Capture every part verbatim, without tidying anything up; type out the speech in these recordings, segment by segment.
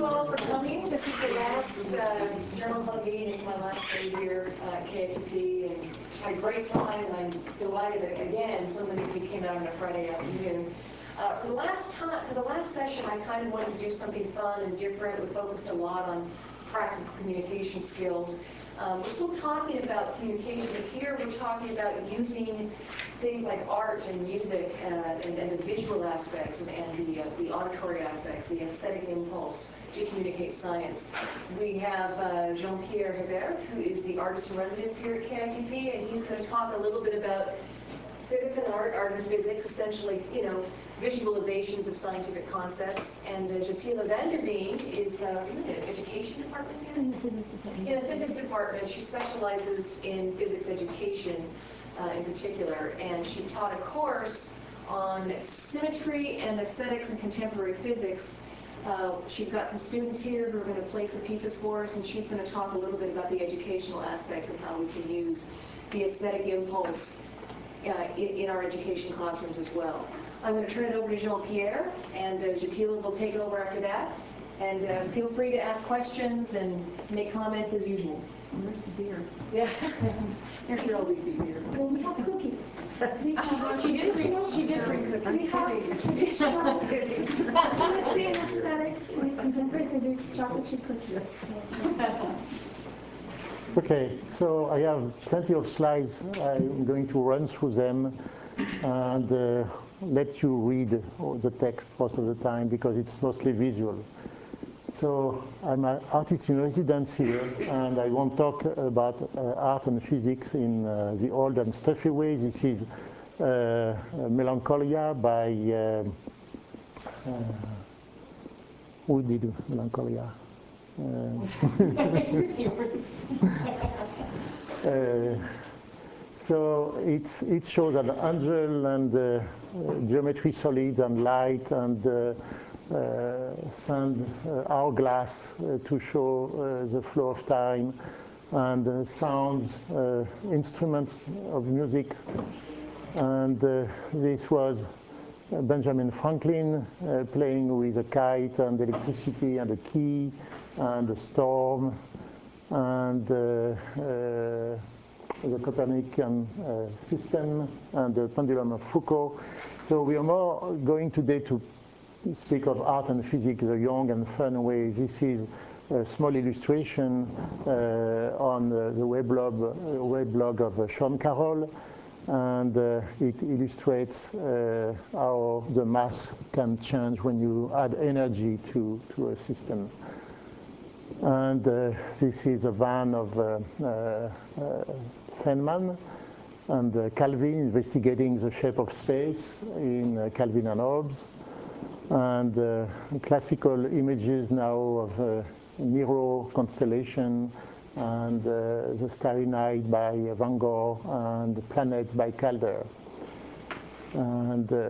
all for coming. This is the last uh, Journal Club meeting. It's my last day here at K I T P, and I had a great time, and I'm delighted that, again, so many of you came out on a Friday afternoon. Uh, for the last time, for the last session, I kind of wanted to do something fun and different. We focused a lot on practical communication skills. Um, we're still talking about communication, but here we're talking about using things like art and music uh, and, and the visual aspects and, and the, uh, the auditory aspects, the aesthetic impulse to communicate science. We have uh, Jean-Pierre Hebert, who is the artist in residence here at K I T P, and he's going to talk a little bit about physics and art, art and physics, essentially, you know, visualizations of scientific concepts. And uh, Jatila Vanderveen is uh, in the education department here? In the physics department. In the physics department. She specializes in physics education uh, in particular. And she taught a course on symmetry and aesthetics in contemporary physics. Uh, she's got some students here who are going to play some pieces for us, and she's going to talk a little bit about the educational aspects of how we can use the aesthetic impulse Uh, in, in our education classrooms as well. I'm going to turn it over to Jean-Pierre, and uh, Jatila will take over after that. And uh, feel free to ask questions and make comments as usual. Where's the beer? Yeah, there should always be beer. Well, we have cookies. We have, she did bring, she did bring cookies. We have traditional symmetry and aesthetics in contemporary physics chocolate chip cookies. Okay, so I have plenty of slides. I'm going to run through them and uh, let you read the text most of the time because it's mostly visual. So I'm an artist in residence here, and I won't talk about uh, art and physics in uh, the old and stuffy way. This is uh, Melancholia by, uh, uh, who did Melancholia? Uh, uh, so it's, it shows an angel and uh, geometry solids and light and uh, uh, sand uh, hourglass uh, to show uh, the flow of time and uh, sounds, uh, instruments of music. And uh, this was Benjamin Franklin uh, playing with a kite and electricity and a key and a storm and uh, uh, the Copernican uh, system and the pendulum of Foucault. So we are more going today to speak of art and physics the young and fun way. This is a small illustration uh, on the, the weblog, uh, weblog of uh, Sean Carroll. And uh, it illustrates uh, how the mass can change when you add energy to, to a system. And uh, this is a van of uh, uh, uh, Feynman and uh, Calvin investigating the shape of space in uh, Calvin and Hobbes. And uh, classical images now of uh, Nero constellation and uh, the Starry Night by Van Gogh, and Planets by Calder. And uh,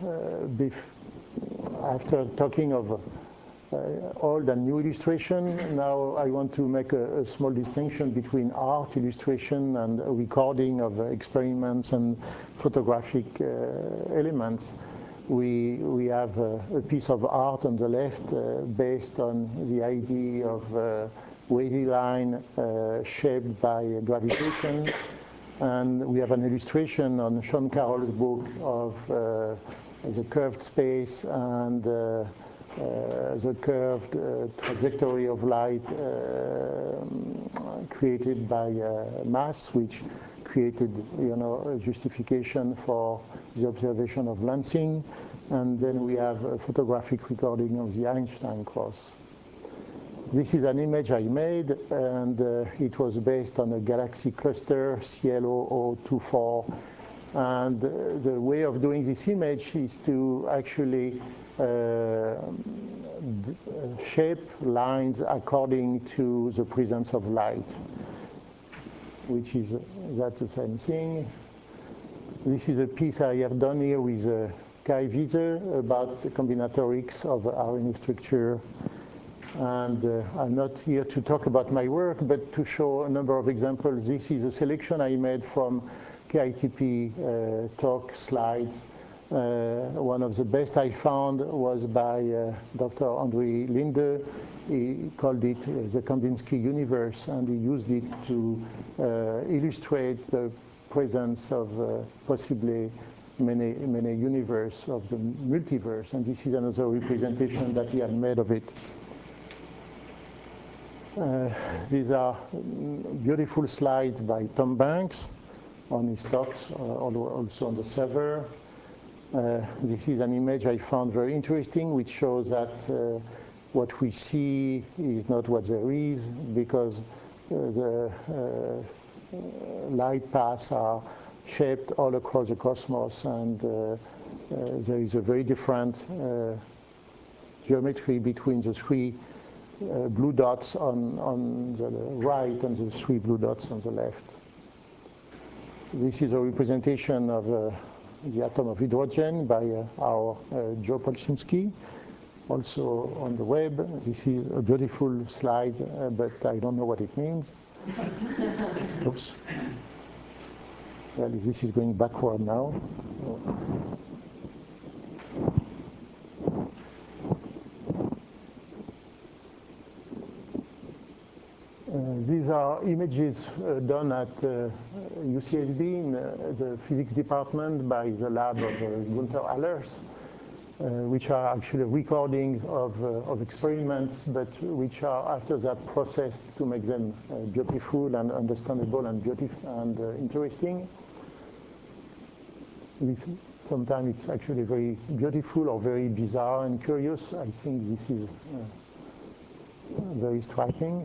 uh, after talking of uh, old and new illustration, now I want to make a, a small distinction between art illustration and recording of experiments and photographic uh, elements. We, we have a, a piece of art on the left uh, based on the idea of uh, wavy line uh, shaped by gravitation, and we have an illustration on Sean Carroll's book of uh, the curved space and uh, uh, the curved uh, trajectory of light uh, created by uh, mass, which created, you know, a justification for the observation of Lansing, and then we have a photographic recording of the Einstein cross. This is an image I made, and uh, it was based on a galaxy cluster, C L zero zero two four. And uh, the way of doing this image is to actually uh, shape lines according to the presence of light, which is uh, that's the same thing. This is a piece I have done here with uh, Kai Wieser about the combinatorics of R N A structure. And uh, I'm not here to talk about my work, but to show a number of examples. This is a selection I made from K I T P uh, talk slides Uh, one of the best I found was by uh, Doctor André Linde. He called it uh, the Kandinsky universe, and he used it to uh, illustrate the presence of uh, possibly many, many universe of the multiverse, and this is another representation that he had made of it. Uh, these are beautiful slides by Tom Banks on his talks, uh, also on the server. Uh, this is an image I found very interesting, which shows that uh, what we see is not what there is, because uh, the uh, light paths are shaped all across the cosmos, and uh, uh, there is a very different uh, geometry between the three uh, blue dots on, on the right and the three blue dots on the left. This is a representation of uh, the atom of hydrogen by uh, our uh, Joe Polchinski, also on the web. This is a beautiful slide, uh, but I don't know what it means. Oops. Well, this is going backward now. Oh. Uh, these are images uh, done at uh, U C S B in uh, the physics department by the lab of uh, Gunther Allers, uh, which are actually recordings of, uh, of experiments, but which are after that processed to make them uh, beautiful and understandable and beautiful and uh, interesting. This, sometimes it's actually very beautiful or very bizarre and curious. I think this is uh, very striking.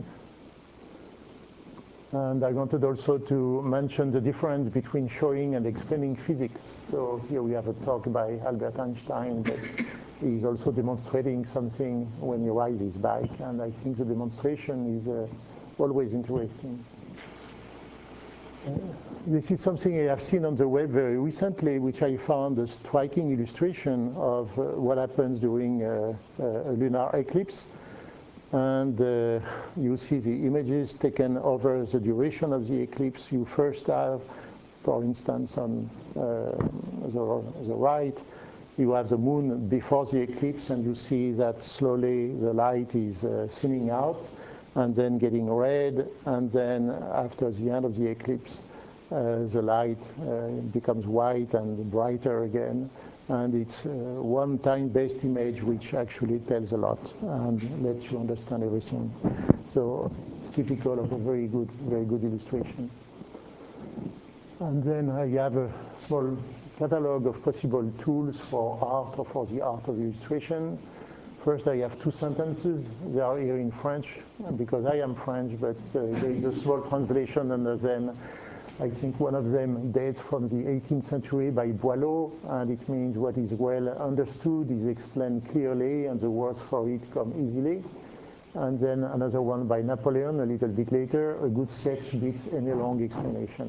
And I wanted also to mention the difference between showing and explaining physics. So here we have a talk by Albert Einstein, but he's also demonstrating something when he rides his bike, and I think the demonstration is uh, always interesting. Uh, this is something I have seen on the web very recently, which I found a striking illustration of uh, what happens during uh, uh, a lunar eclipse. And uh, you see the images taken over the duration of the eclipse. You first have, for instance, on uh, the, the right, you have the moon before the eclipse, and you see that slowly the light is uh, thinning out and then getting red, and then after the end of the eclipse, uh, the light uh, becomes white and brighter again. And it's uh, one time-based image which actually tells a lot and lets you understand everything. So it's typical of a very good, very good illustration. And then I have a small catalog of possible tools for art or for the art of illustration. First, I have two sentences. They are here in French because I am French, but uh, there is a small translation under them. I think one of them dates from the eighteenth century by Boileau, and it means what is well understood is explained clearly, and the words for it come easily. And then another one by Napoleon a little bit later, a good sketch beats any long explanation.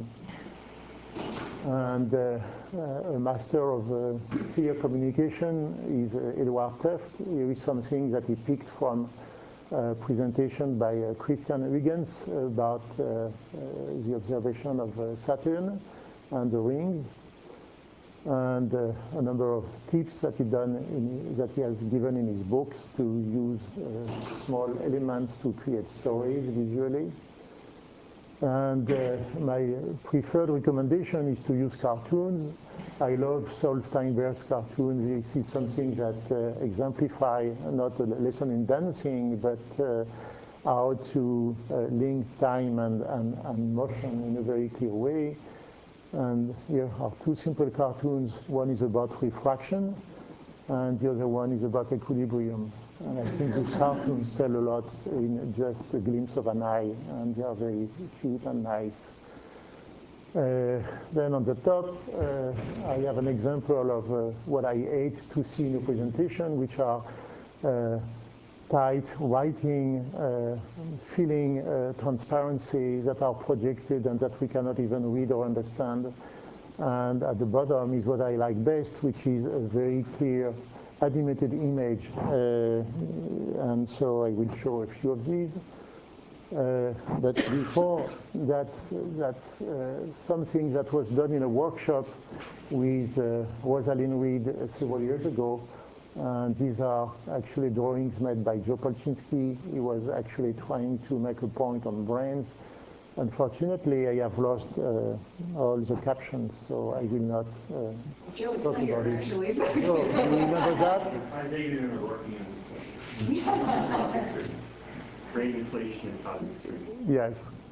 And uh, uh, a master of uh, clear communication is uh, Edward Tufte. Here is something that he picked from Uh, presentation by uh, Christian Huygens about uh, uh, the observation of uh, Saturn and the rings, and uh, a number of tips that he done in, that he has given in his books to use uh, small elements to create stories visually. And uh, my preferred recommendation is to use cartoons. I love Saul Steinberg's cartoons. This is something that uh, exemplify not a lesson in dancing, but uh, how to uh, link time and, and, and motion in a very clear way. And here are two simple cartoons. One is about refraction, and the other one is about equilibrium. And I think these cartoons tell a lot in just a glimpse of an eye, and they are very cute and nice. Uh, then on the top, uh, I have an example of uh, what I hate to see in a presentation, which are uh, tight writing, uh, feeling uh, transparency that are projected and that we cannot even read or understand. And at the bottom is what I like best, which is a very clear animated image, uh, and so I will show a few of these. Uh, but before that, that's uh, something that was done in a workshop with uh, Rosalind Reed several years ago. And these are actually drawings made by Joe Polchinski. He was actually trying to make a point on brains. Unfortunately, I have lost uh, all the captions, so I will not uh, Joe is talk here, about it. actually. So. Joe, do you remember that? I vaguely remember working on this. Uh, brain inflation and cosmic surgery. Yes.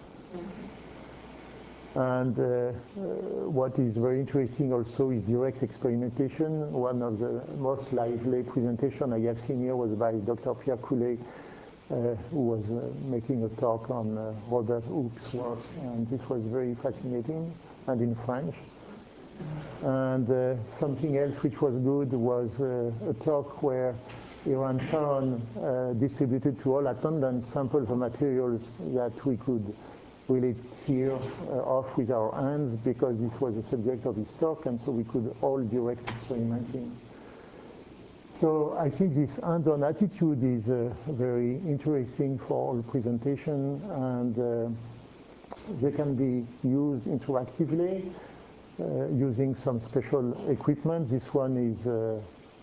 And uh, uh, what is very interesting also is direct experimentation. One of the most lively presentations I have seen here was by Doctor Pierre Coulet, uh, who was uh, making a talk on uh, Robert Hooke's work, and this was very fascinating, and in French. And uh, something else which was good was uh, a talk where Iran Sharon uh, distributed to all attendants samples of materials that we could really tear uh, off with our hands, because it was the subject of his talk, and so we could all direct experimenting. So I think this hands-on attitude is uh, very interesting for all presentation, and uh, they can be used interactively uh, using some special equipment. This one is uh,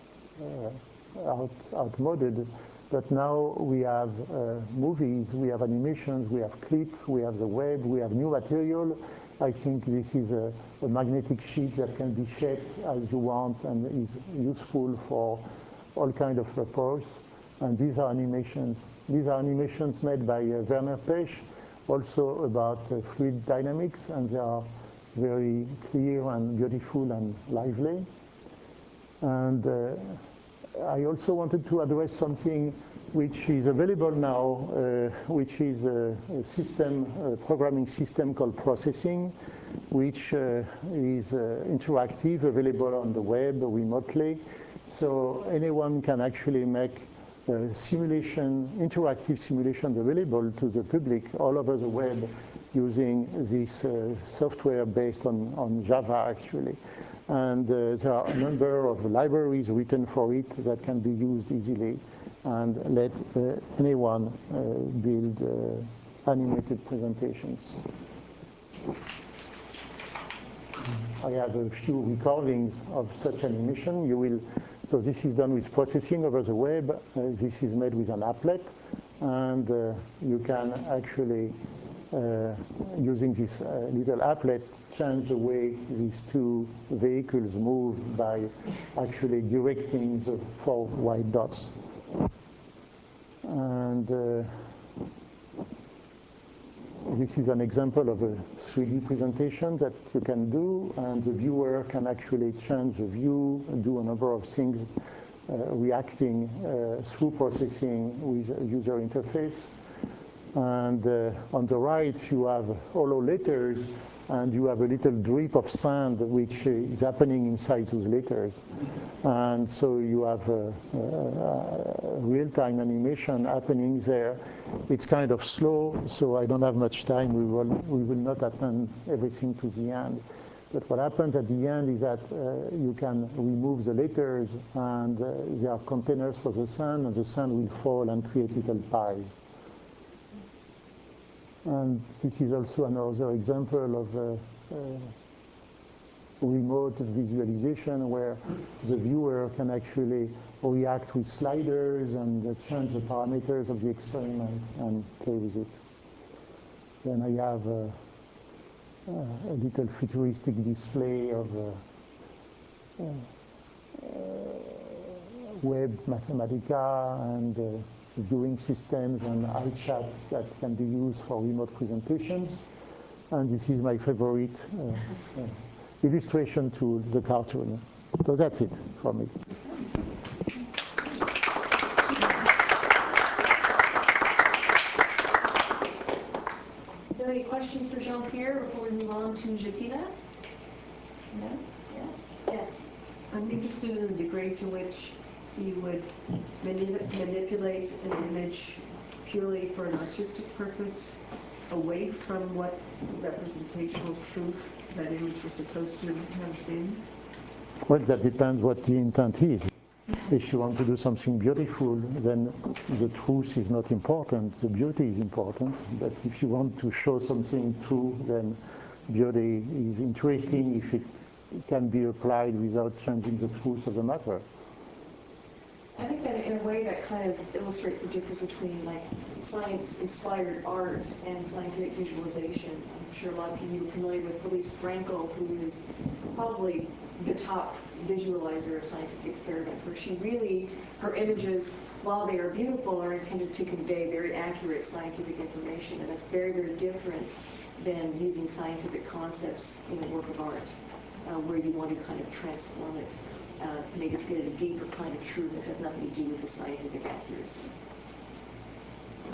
uh, out, outmoded, but now we have uh, movies, we have animations, we have clips, we have the web, we have new material. I think this is a, a magnetic sheet that can be shaped as you want and is useful for all kinds of purposes. And these are animations. These are animations made by uh, Werner Pech, also about uh, fluid dynamics, and they are very clear and beautiful and lively. And uh, I also wanted to address something which is available now, uh, which is a, a system, a programming system called Processing, which uh, is uh, interactive, available on the web remotely. So anyone can actually make uh, simulation, interactive simulations available to the public all over the web using this uh, software based on, on Java, actually. And uh, there are a number of libraries written for it that can be used easily, and let uh, anyone uh, build uh, animated presentations. I have a few recordings of such animation. You will, so this is done with processing over the web. Uh, this is made with an applet, and uh, you can actually, uh, using this uh, little applet, change the way these two vehicles move by actually directing the four white dots. And uh, this is an example of a three D presentation that you can do, and the viewer can actually change the view, do a number of things, uh, reacting uh, through processing with a user interface. And uh, on the right, you have hollow letters, and you have a little drip of sand which is happening inside those letters. And so you have a, a, a real-time animation happening there. It's kind of slow, so I don't have much time. We will, we will not attend everything to the end. But what happens at the end is that uh, you can remove the letters, and uh, there are containers for the sand, and the sand will fall and create little pies. And this is also another example of uh, uh, remote visualization where the viewer can actually react with sliders and uh, change the parameters of the experiment and play with it. Then I have uh, uh, a little futuristic display of uh, uh, uh, web Mathematica and uh, viewing systems and iChat that can be used for remote presentations. And this is my favorite uh, uh, illustration to the cartoon. So that's it for me. Are there any questions for Jean-Pierre before we move on to Jatila? No? Yes? Yes. I'm interested in the degree to which you would mani manipulate an image purely for an artistic purpose, away from what representational truth that image was supposed to have been? Well, that depends what the intent is. if you want to do something beautiful, then the truth is not important, the beauty is important. But if you want to show something true, then beauty is interesting if it can be applied without changing the truth of the matter. I think that in a way that kind of illustrates the difference between like science-inspired art and scientific visualization. I'm sure a lot of people are familiar with Elise Frankel, who is probably the top visualizer of scientific experiments, where she really, her images, while they are beautiful, are intended to convey very accurate scientific information, and that's very, very different than using scientific concepts in a work of art, uh, where you want to kind of transform it. Uh, maybe to get at a deeper kind of truth that has nothing to do with the scientific accuracy. So,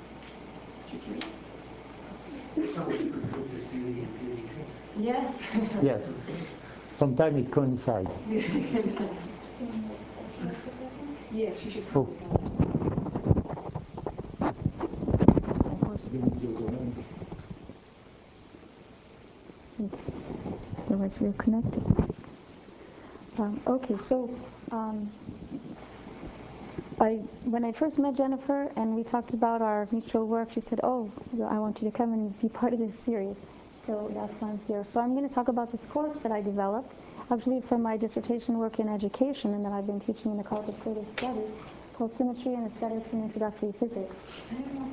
yes. Yes. Sometimes it coincides. Yes, you should. Oh. Otherwise, we're connected. Um, okay, so um, I, when I first met Jennifer and we talked about our mutual work, she said, oh, I want you to come and be part of this series. So that's why I'm here. So I'm going to talk about this course that I developed, actually from my dissertation work in education and that I've been teaching in the College of Creative Studies, called Symmetry and Aesthetics in Introductory Physics.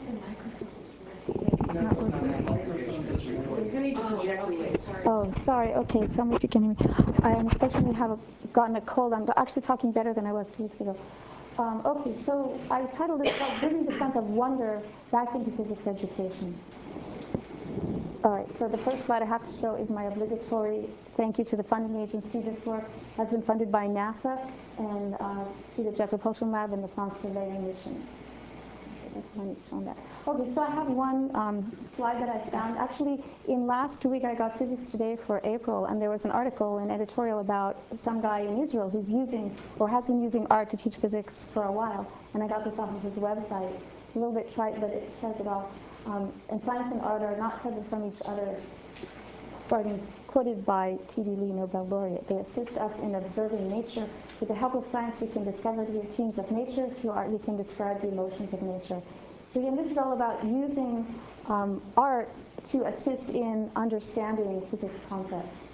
It's not working. You need to project away. Sorry. Oh, sorry. Okay, tell me if you can hear me. I unfortunately have gotten a cold. I'm actually talking better than I was two weeks ago. Um, okay, so I titled it called Bringing the Sense of Wonder Back into Physics Education. All right, so the first slide I have to show is my obligatory thank you to the funding agency. This work has been funded by NASA and uh, to the Jet Propulsion Lab and the Planck Surveying Mission. That. Okay, so I have one um, slide that I found. Actually, in last week I got Physics Today for April, and there was an article, an editorial about some guy in Israel who's using, or has been using art to teach physics for a while. And I got this off of his website. A little bit trite, but it says it all. Um, and science and art are not separate from each other. Pardon, quoted by T D Lee, Nobel laureate. They assist us in observing nature. With the help of science, we can discover the routines of nature. Through art, we can describe the emotions of nature. So again, this is all about using um, art to assist in understanding physics concepts.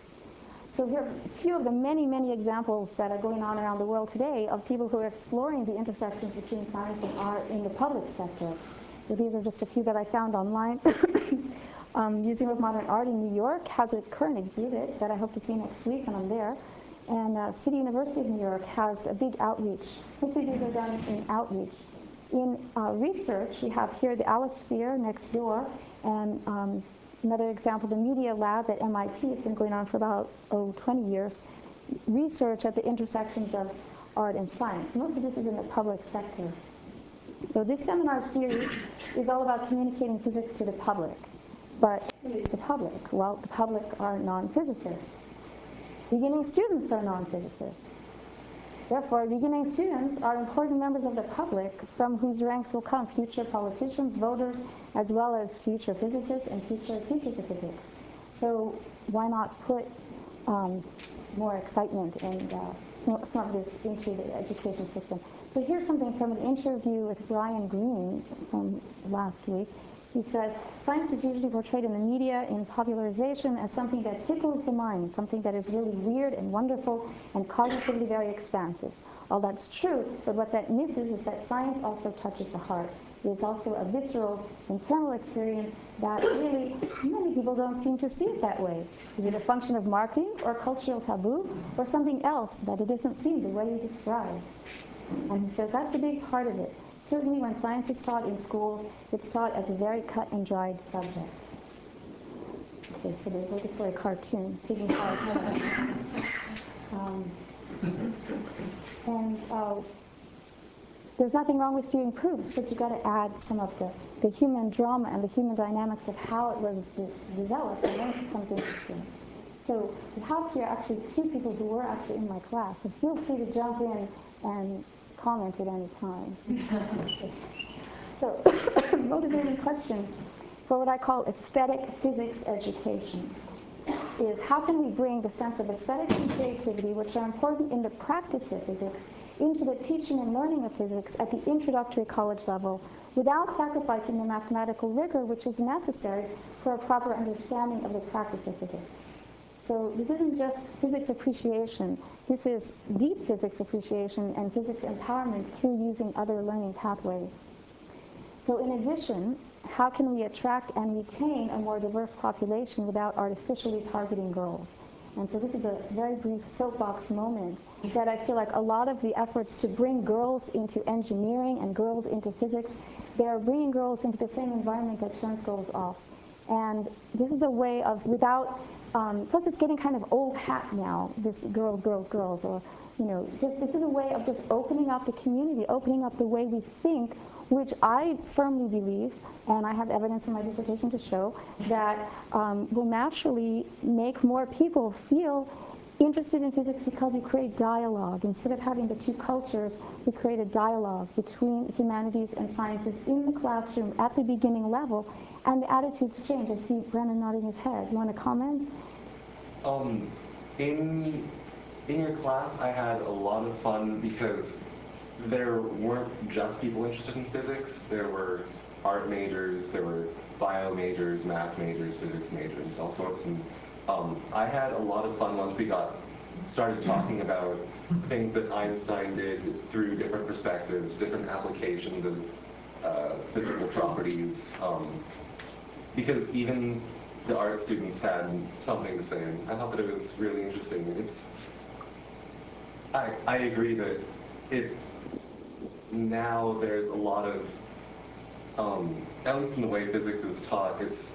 So here are a few of the many, many examples that are going on around the world today of people who are exploring the intersections between science and art in the public sector. So these are just a few that I found online. Um, Museum of Modern Art in New York has a current exhibit that I hope to see next week when I'm there. And uh, City University of New York has a big outreach. Mostly these are done in outreach. In uh, research, we have here the Alisphere next door, and um, another example, the Media Lab at M I T. It's been going on for about, oh, twenty years. Research at the intersections of art and science. Most of this is in the public sector. So this seminar series is all about communicating physics to the public. But who is the public? Well, the public are non-physicists. Beginning students are non-physicists. Therefore, beginning students are important members of the public from whose ranks will come future politicians, voters, as well as future physicists and future teachers of physics. So why not put um, more excitement and uh, some of this into the education system? So here's something from an interview with Brian Greene from last week. He says, science is usually portrayed in the media, in popularization, as something that tickles the mind, something that is really weird and wonderful and cognitively very expansive. All that's true, but what that misses is that science also touches the heart. It is also a visceral, internal experience that really many people don't seem to see it that way. Is it a function of marketing or cultural taboo or something else that it isn't seen the way you described? And he says that's a big part of it. Certainly when science is taught in schools, it's taught as a very cut and dried subject. Okay, so there's obligatory cartoon, signifies um, And uh, there's nothing wrong with doing proofs, but you've got to add some of the, the human drama and the human dynamics of how it was de developed, and then it becomes interesting. So we have here actually two people who were actually in my class, so feel free to jump in and comment at any time. So, motivating question for what I call aesthetic physics education. is how can we bring the sense of aesthetics and creativity, which are important in the practice of physics, into the teaching and learning of physics at the introductory college level without sacrificing the mathematical rigor which is necessary for a proper understanding of the practice of physics. So this isn't just physics appreciation, this is deep physics appreciation and physics empowerment through using other learning pathways. So in addition, how can we attract and retain a more diverse population without artificially targeting girls? And so this is a very brief soapbox moment that I feel like a lot of the efforts to bring girls into engineering and girls into physics, they are bringing girls into the same environment that turns girls off. And this is a way of, without, um, plus it's getting kind of old hat now, this girls, girls, girls, or, you know, just, this is a way of just opening up the community, opening up the way we think, which I firmly believe, and I have evidence in my dissertation to show, that um, will naturally make more people feel interested in physics because we create dialogue. Instead of having the two cultures, we create a dialogue between humanities and sciences in the classroom at the beginning level, and the attitudes change. I see Brennan nodding his head. You want to comment? Um, in, in your class, I had a lot of fun because there weren't just people interested in physics. There were art majors, there were bio majors, math majors, physics majors, all sorts. And um, I had a lot of fun once we got started talking about things that Einstein did through different perspectives, different applications of uh, physical properties. Um, because even the art students had something to say. And I thought that it was really interesting. It's, I, I agree that it, now there's a lot of, um, at least in the way physics is taught, it's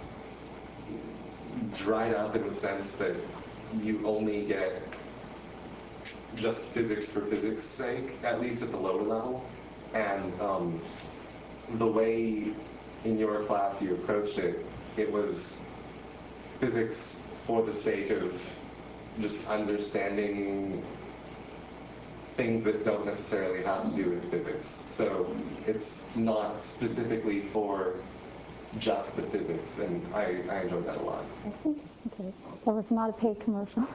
dried up in the sense that you only get just physics for physics' sake, at least at the lower level. And um, the way in your class you approached it, it was physics for the sake of just understanding things that don't necessarily have to do with physics. So it's not specifically for just the physics, and I, I enjoyed that a lot. I think, okay, that was not a paid commercial.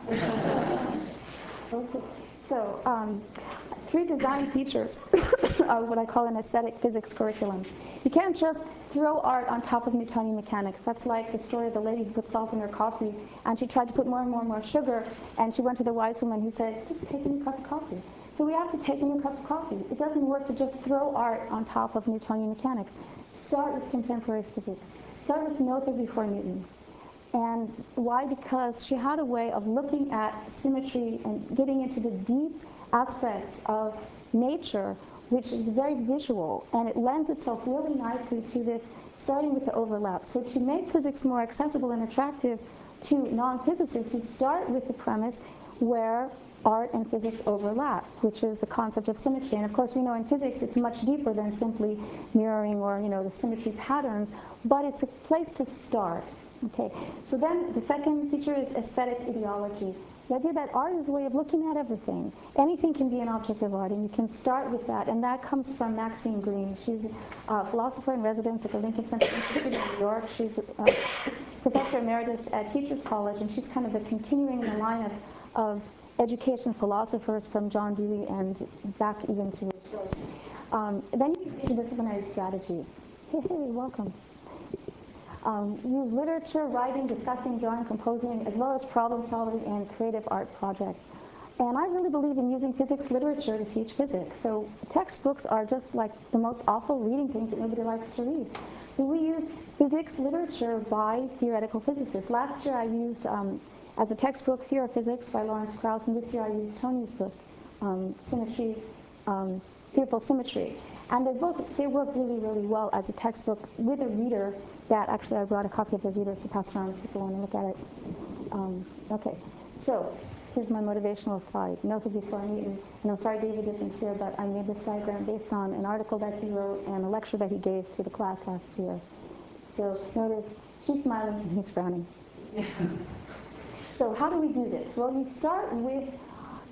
Okay. So, um, three design features of what I call an aesthetic physics curriculum. You can't just throw art on top of Newtonian mechanics. That's like the story of the lady who put salt in her coffee, and she tried to put more and more and more sugar, and she went to the wise woman who said, just take a new cup of coffee. So we have to take a new cup of coffee. It doesn't work to just throw art on top of Newtonian mechanics. Start with contemporary physics. Start with Noether before Newton. And why? Because she had a way of looking at symmetry and getting into the deep aspects of nature, which is very visual, and it lends itself really nicely to this, starting with the overlap. So to make physics more accessible and attractive to non-physicists, you start with the premise where art and physics overlap, which is the concept of symmetry. And of course, we know in physics it's much deeper than simply mirroring or, you know, the symmetry patterns, but it's a place to start. Okay, so then the second feature is aesthetic ideology. The idea that art is a way of looking at everything. Anything can be an object of art, and you can start with that. And that comes from Maxine Greene. She's a philosopher in residence at the Lincoln Center Institute in New York. She's a professor emeritus at Teachers College, and she's kind of the continuing the line of, of education philosophers from John Dewey and back even to Rousseau. Um, then you use interdisciplinary strategies. Hey, hey, welcome. Um, use literature, writing, discussing, drawing, composing, as well as problem solving and creative art projects. And I really believe in using physics literature to teach physics. So textbooks are just like the most awful reading things that nobody likes to read. So we use physics literature by theoretical physicists. Last year I used, um, as a textbook, Fear of Physics by Lawrence Krauss, and this year I used Tony's book, um, Symmetry, um, Fearful Symmetry. And they both, they work really, really well as a textbook with a reader that, actually I brought a copy of the reader to pass around if people want to look at it. Um, okay, so here's my motivational slide. Noether before Newton. And I'm sorry David isn't here, but I made this diagram based on an article that he wrote and a lecture that he gave to the class last year. So notice, she's smiling and he's frowning. So how do we do this? Well, you start with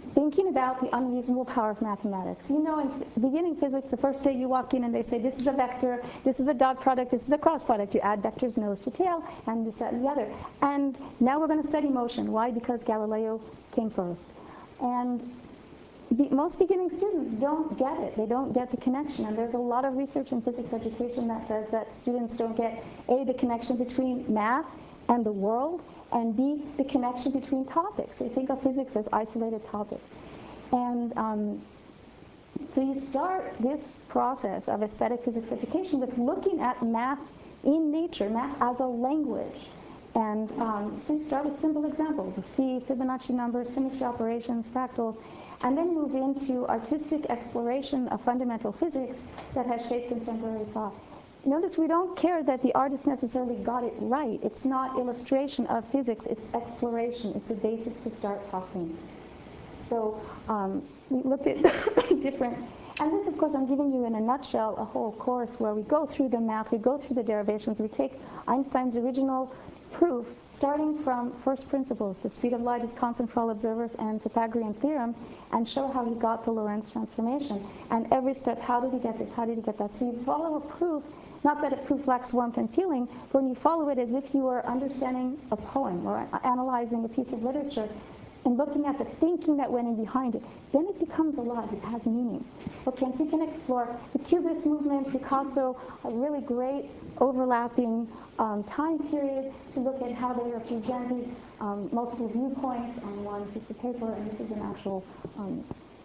thinking about the unreasonable power of mathematics. You know, in beginning physics, the first day you walk in and they say, this is a vector, this is a dot product, this is a cross product. You add vectors nose to tail, and this, that, and the other. And now we're going to study motion. Why? Because Galileo came first. And be, most beginning students don't get it. They don't get the connection. And there's a lot of research in physics education that says that students don't get, A, the connection between math and the world, and B, the connection between topics. They think of physics as isolated topics. And um, so you start this process of aesthetic physics education with looking at math in nature, math as a language. And um, so you start with simple examples, phi, Fibonacci numbers, symmetry operations, fractals, and then move into artistic exploration of fundamental physics that has shaped contemporary thought. Notice we don't care that the artist necessarily got it right. It's not illustration of physics, it's exploration. It's the basis to start talking. So um, we looked at different, and this of course I'm giving you in a nutshell a whole course where we go through the math, we go through the derivations, we take Einstein's original proof, starting from first principles, the speed of light is constant for all observers, and Pythagorean theorem, and show how he got the Lorentz transformation. And every step, how did he get this, how did he get that? So you follow a proof, not that a proof lacks warmth and feeling, but when you follow it as if you were understanding a poem or analyzing a piece of literature, and looking at the thinking that went in behind it, then it becomes alive, it has meaning. Okay, and so you can explore the Cubist movement, Picasso, a really great overlapping um, time period to look at how they represented um, multiple viewpoints on one piece of paper, and this is an actual um,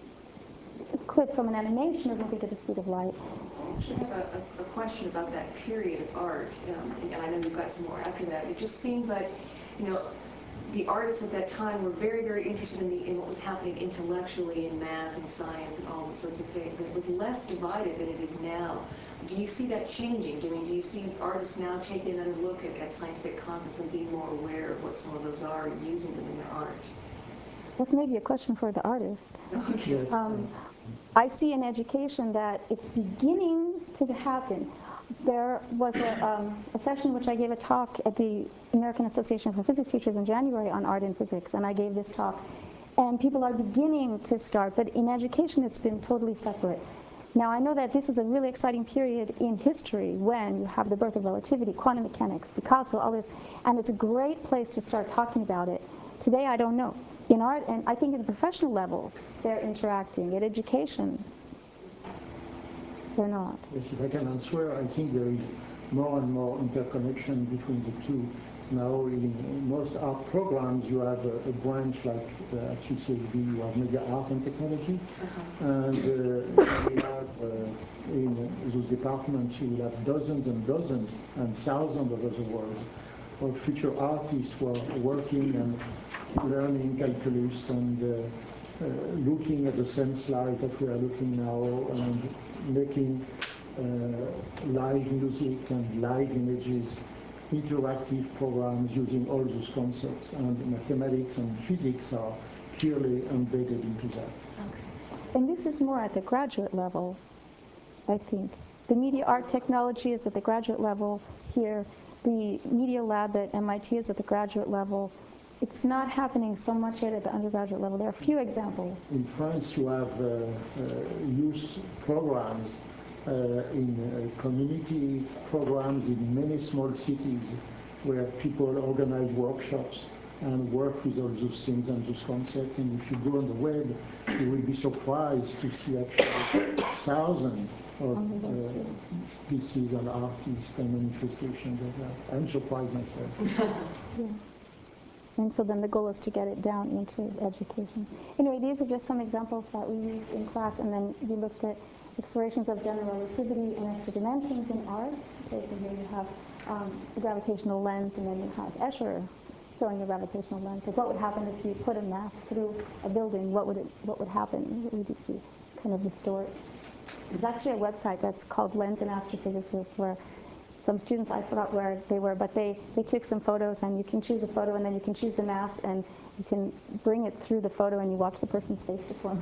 clip from an animation of looking at the speed of light. I actually have a, a, a question about that period of art, um, and I know you've got some more after that. It just seemed like, you know, the artists at that time were very, very interested in, the, in what was happening intellectually in math and science and all those sorts of things. And it was less divided than it is now. Do you see that changing? Do you, mean, do you see artists now taking another look at, at scientific concepts and being more aware of what some of those are and using them in their art? That's maybe a question for the artist. Yes. Um, I see in education that it's beginning to happen. There was a, um, a session which I gave a talk at the American Association for Physics Teachers in January on art and physics, and I gave this talk. And people are beginning to start, but in education it's been totally separate. Now I know that this is a really exciting period in history when you have the birth of relativity, quantum mechanics, Picasso, all this, and it's a great place to start talking about it. Today I don't know. In art, and I think at the professional levels, they're interacting. At education, they're not. Yes, if I can answer, I think there is more and more interconnection between the two. Now, in most art programs, you have a, a branch like uh, at U C S B, you have media art and technology, uh-huh. and uh, you have, uh, in those departments, you will have dozens and dozens and thousands of other words of future artists who are working and learning calculus and uh, uh, looking at the same slide that we are looking now and making uh, live music and live images, interactive programs using all those concepts, and mathematics and physics are clearly embedded into that. Okay. And this is more at the graduate level, I think. The media art technology is at the graduate level here. The media lab at M I T is at the graduate level. It's not happening so much yet at the undergraduate level. There are a few examples. In France, you have uh, uh, youth programs, uh, in uh, community programs in many small cities where people organize workshops and work with all those things and those concepts. And if you go on the web, you will be surprised to see actually thousands of uh, pieces and artists and manifestations of that. I'm surprised myself. Yeah. And so then the goal is to get it down into education. Anyway, these are just some examples that we used in class, and then we looked at explorations of general relativity and extra dimensions in art. Okay, so here you have um, the gravitational lens, and then you have Escher showing the gravitational lens. Like what would happen if you put a mass through a building? What would it? What would happen? What would you see? Kind of distort. There's actually a website that's called Lens and Astrophysics, where some students, I forgot where they were, but they, they took some photos, and you can choose a photo, and then you can choose the mass, and you can bring it through the photo, and you watch the person's face deform.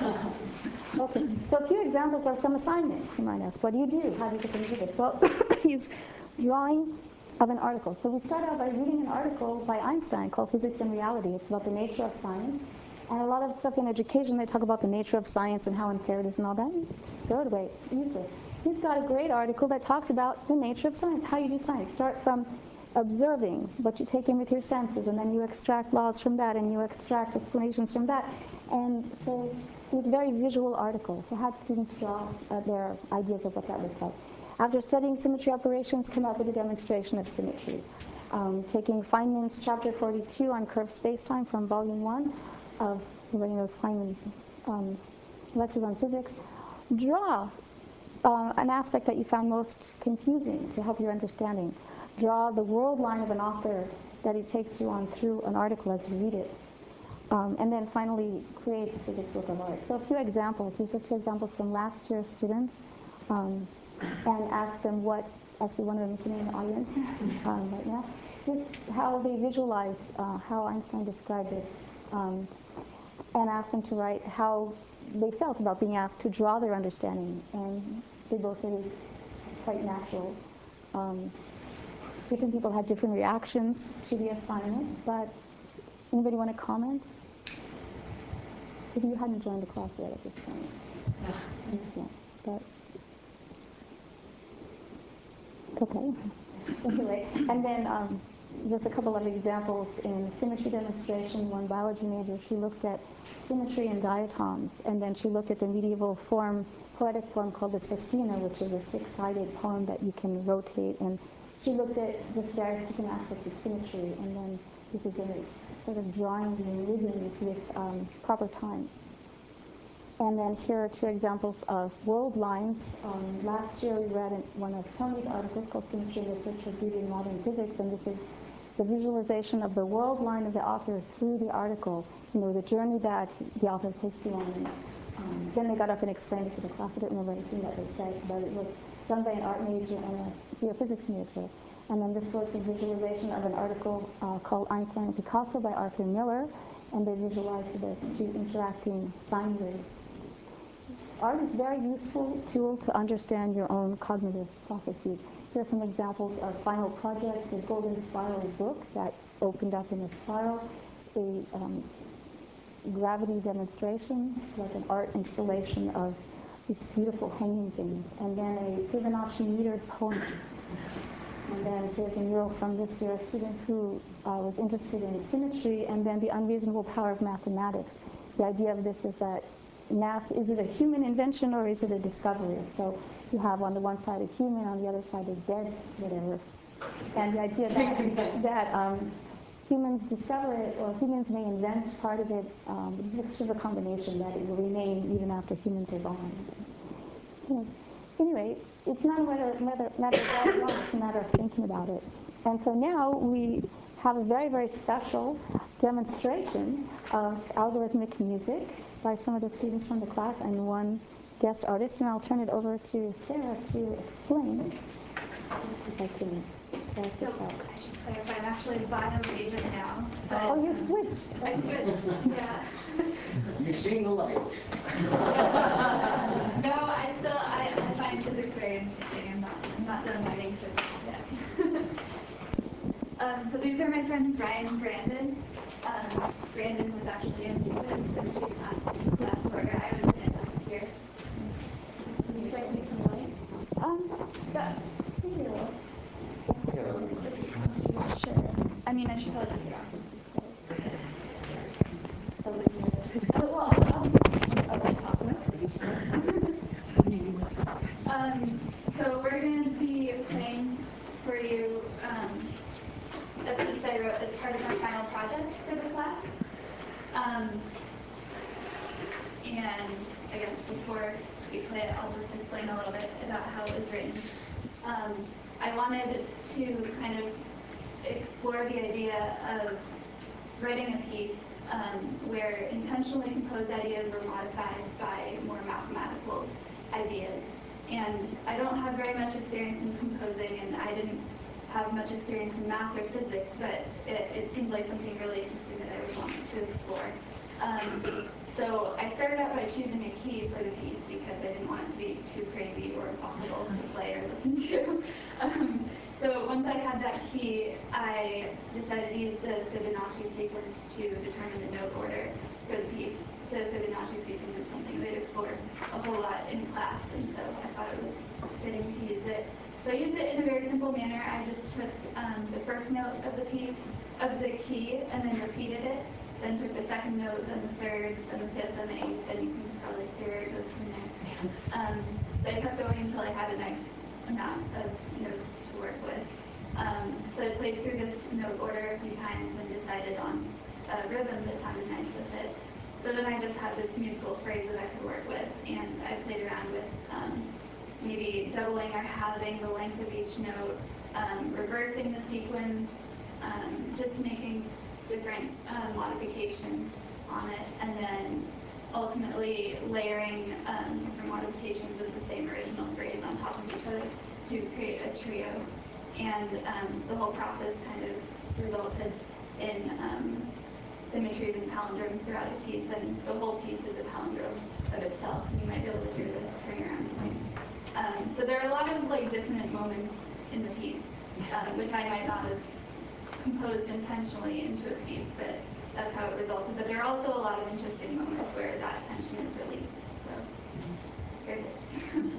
Okay, so a few examples of some assignments. You might ask, what do you do? How do you get them to do this? Well, use drawing of an article. So we start out by reading an article by Einstein called Physics and Reality. It's about the nature of science. And a lot of stuff in education, they talk about the nature of science and how unfair it is and all that. Throw it away. It's useless. He's got a great article that talks about the nature of science, how you do science. Start from observing what you take in with your senses, and then you extract laws from that, and you extract explanations from that. And so it's a very visual article. So had students draw uh, their ideas of what that looks like. After studying symmetry operations, come up with a demonstration of symmetry. Um, taking Feynman's chapter forty-two on curved spacetime from volume one of you know, Feynman um, lectures on physics, draw uh, an aspect that you found most confusing to help your understanding. Draw the world line of an author that he takes you on through an article as you read it. Um, and then finally, create a physics work of art. So a few examples. These are two examples from last year's students. Um, and ask them what, actually one of them is sitting in the audience um, right now, just how they visualized uh, how Einstein described this. Um, and ask them to write how they felt about being asked to draw their understanding. And they both said it was quite natural. Um, different people had different reactions to the assignment, but anybody want to comment? If you hadn't joined the class yet at this point. Yeah. But, okay. Anyway, and then um, just a couple of examples in symmetry demonstration. One biology major, she looked at symmetry in diatoms, and then she looked at the medieval form, poetic form called the Sestina, which is a six-sided poem that you can rotate. And she looked at the various different aspects of symmetry, and then this is a sort of drawings and rhythms with um, proper time. And then here are two examples of world lines. Um, last year we read in one of Tony's articles called Symmetry and the Search for Beauty in Modern Physics, and this is the visualization of the world line of the author through the article, you know, the journey that the author takes you on. And, um, then they got up and explained it to the class. I don't remember anything that they said, but it was done by an art major and a geophysics major. And then this was a visualization of an article uh, called Einstein and Picasso by Arthur Miller, and they visualized this to interacting sine waves. Art is a very useful tool to understand your own cognitive processes. Here are some examples of final projects: a golden spiral book that opened up in a spiral, a um, gravity demonstration, like an art installation of these beautiful hanging things, and then a Fibonacci metered poem. And then here's a mural from this year, a student who uh, was interested in symmetry and then the unreasonable power of mathematics. The idea of this is that math, is it a human invention or is it a discovery? So you have on the one side a human, on the other side a dead whatever. And the idea that, that um, humans discover it, or humans may invent part of it, um, it's sort of a combination that it will remain even after humans are gone. Hmm. Anyway, it's not a matter, matter, matter of right or wrong, it's a matter of thinking about it. And so now we have a very, very special demonstration of algorithmic music by some of the students from the class and one guest artist, and I'll turn it over to Sarah to explain. Let's see if I can back this up. I should clarify, I'm actually a bio major now. But Oh, you switched. I switched, yeah. You've seen the light. No, I still, I, I find physics very interesting. I'm not, I'm not done writing physics yet. um, so these are my friends Ryan and Brandon. Um, Brandon was actually in the symmetry class last quarter. I was in it last year. Can you guys make some light? Um, but, sure. I mean, I should probably take it off. Oh, well, um, so we're going to be playing for you um, a piece I wrote as part of my final project for the class. Um, and I guess before we play it, I'll just explain a little bit about how it was written. Um, I wanted to kind of explore the idea of writing a piece um, where intentionally composed ideas were modified by more mathematical ideas. And I don't have very much experience in composing, and I didn't have much experience in math or physics, but it, it seemed like something really interesting that I would want to explore. Um, so I started out by choosing a key for the piece because I didn't want it to be too crazy or impossible to play or listen to. Um, so once I had that key, I decided to use the Fibonacci sequence to determine the note order. for the piece. The Fibonacci sequence is something they'd explore a whole lot in class, and so I thought it was fitting to use it. So I used it in a very simple manner. I just took um, the first note of the piece, of the key, and then repeated it. Then took the second note, then the third, then the fifth, and the eighth, and you can probably see where it goes from there. Um, so I kept going until I had a nice amount of notes to work with. Um, so I played through this note order a few times and decided on a rhythm that sounded nice with it. So then I just had this musical phrase that I could work with, and I played around with um, maybe doubling or halving the length of each note, um, reversing the sequence, um, just making different uh, modifications on it, and then ultimately layering um, different modifications of the same original phrase on top of each other to create a trio. And um, the whole process kind of resulted in um, symmetries and palindromes throughout the piece, and the whole piece is a palindrome of itself. You might be able to hear the turnaround point. Um, so there are a lot of like dissonant moments in the piece, um, which I might not have composed intentionally into a piece, but that's how it resulted. But there are also a lot of interesting moments where that tension is released. So here's it.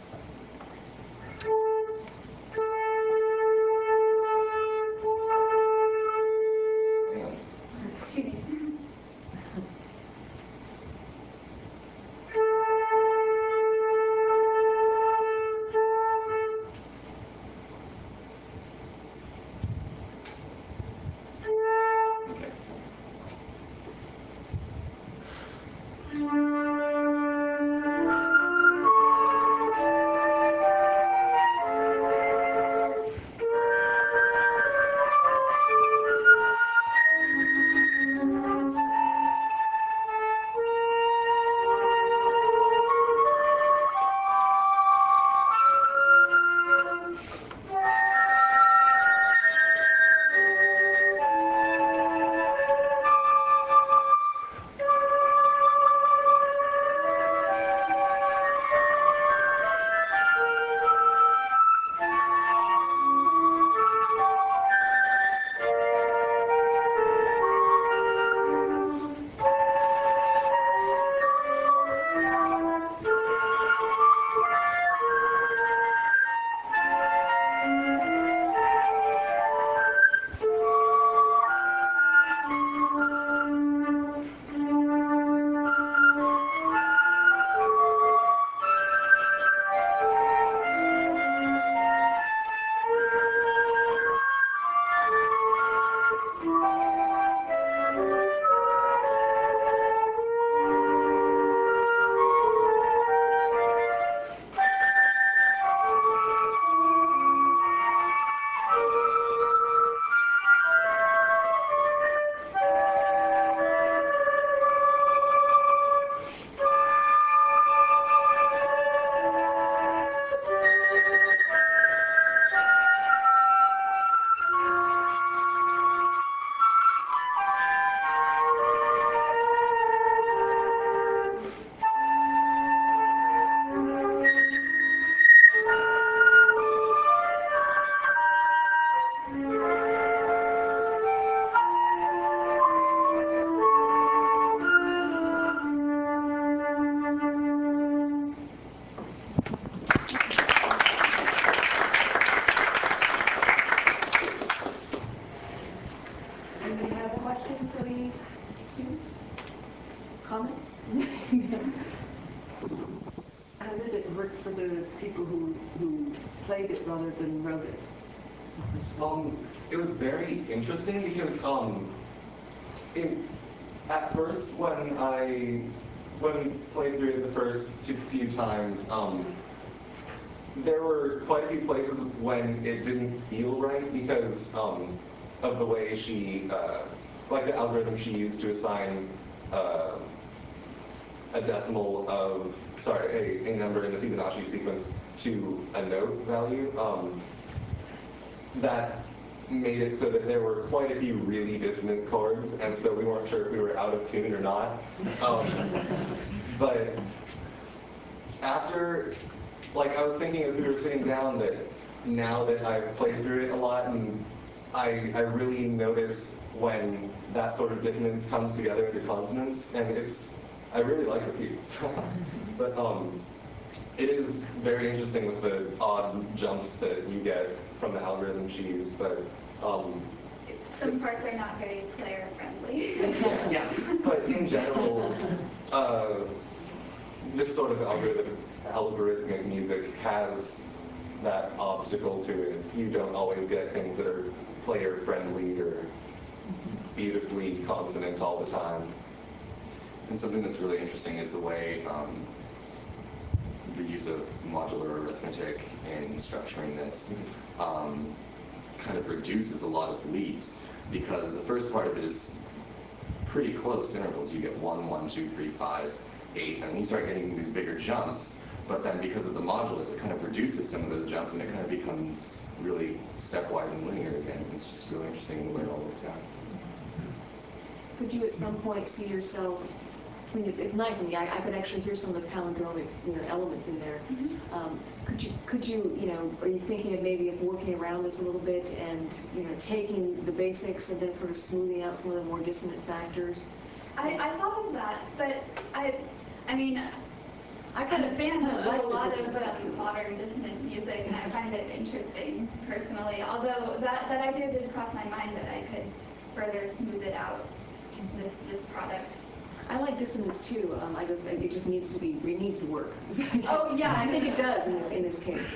Comments? How did it work for the people who, who played it rather than wrote it? Um, it was very interesting because um, it, at first when I when we played through it the first two, few times, um, there were quite a few places when it didn't feel right because um, of the way she, uh, like the algorithm she used to assign uh, a decimal of, sorry, a, a number in the Fibonacci sequence to a note value. Um, that made it so that there were quite a few really dissonant chords, and so we weren't sure if we were out of tune or not. Um, but after, like I was thinking as we were sitting down that now that I've played through it a lot and I, I really notice when that sort of dissonance comes together into consonance, and it's, I really like the piece. But um, it is very interesting with the odd jumps that you get from the algorithm cheese, but um, some parts are not very player friendly. yeah, yeah, but in general, uh, this sort of algorithm, algorithmic music has that obstacle to it. You don't always get things that are player friendly or beautifully consonant all the time. And something that's really interesting is the way um, the use of modular arithmetic in structuring this um, kind of reduces a lot of leaps, because the first part of it is pretty close intervals. You get one, one, two, three, five, eight, and then you start getting these bigger jumps. But then because of the modulus, it kind of reduces some of those jumps, and it kind of becomes really stepwise and linear again. It's just really interesting the way it all works out. Could you at some point see yourself, I mean, it's, it's nice, I mean, I, I could actually hear some of the palindromic, you know, elements in there. Mm-hmm. Um, could you, could you, you know, are you thinking of maybe of working around this a little bit and, you know, taking the basics and then sort of smoothing out some of the more dissonant factors? I, I thought of that, but I, I mean, I I'm a fan kind of like a the lot dissonant of factors. um, modern dissonant music, and I find it interesting personally. Although that, that idea did cross my mind that I could further smooth it out, this this product. I like dissonance too. Um, I just, it just needs to be, it needs to work. Oh yeah, I think it does in this in this case.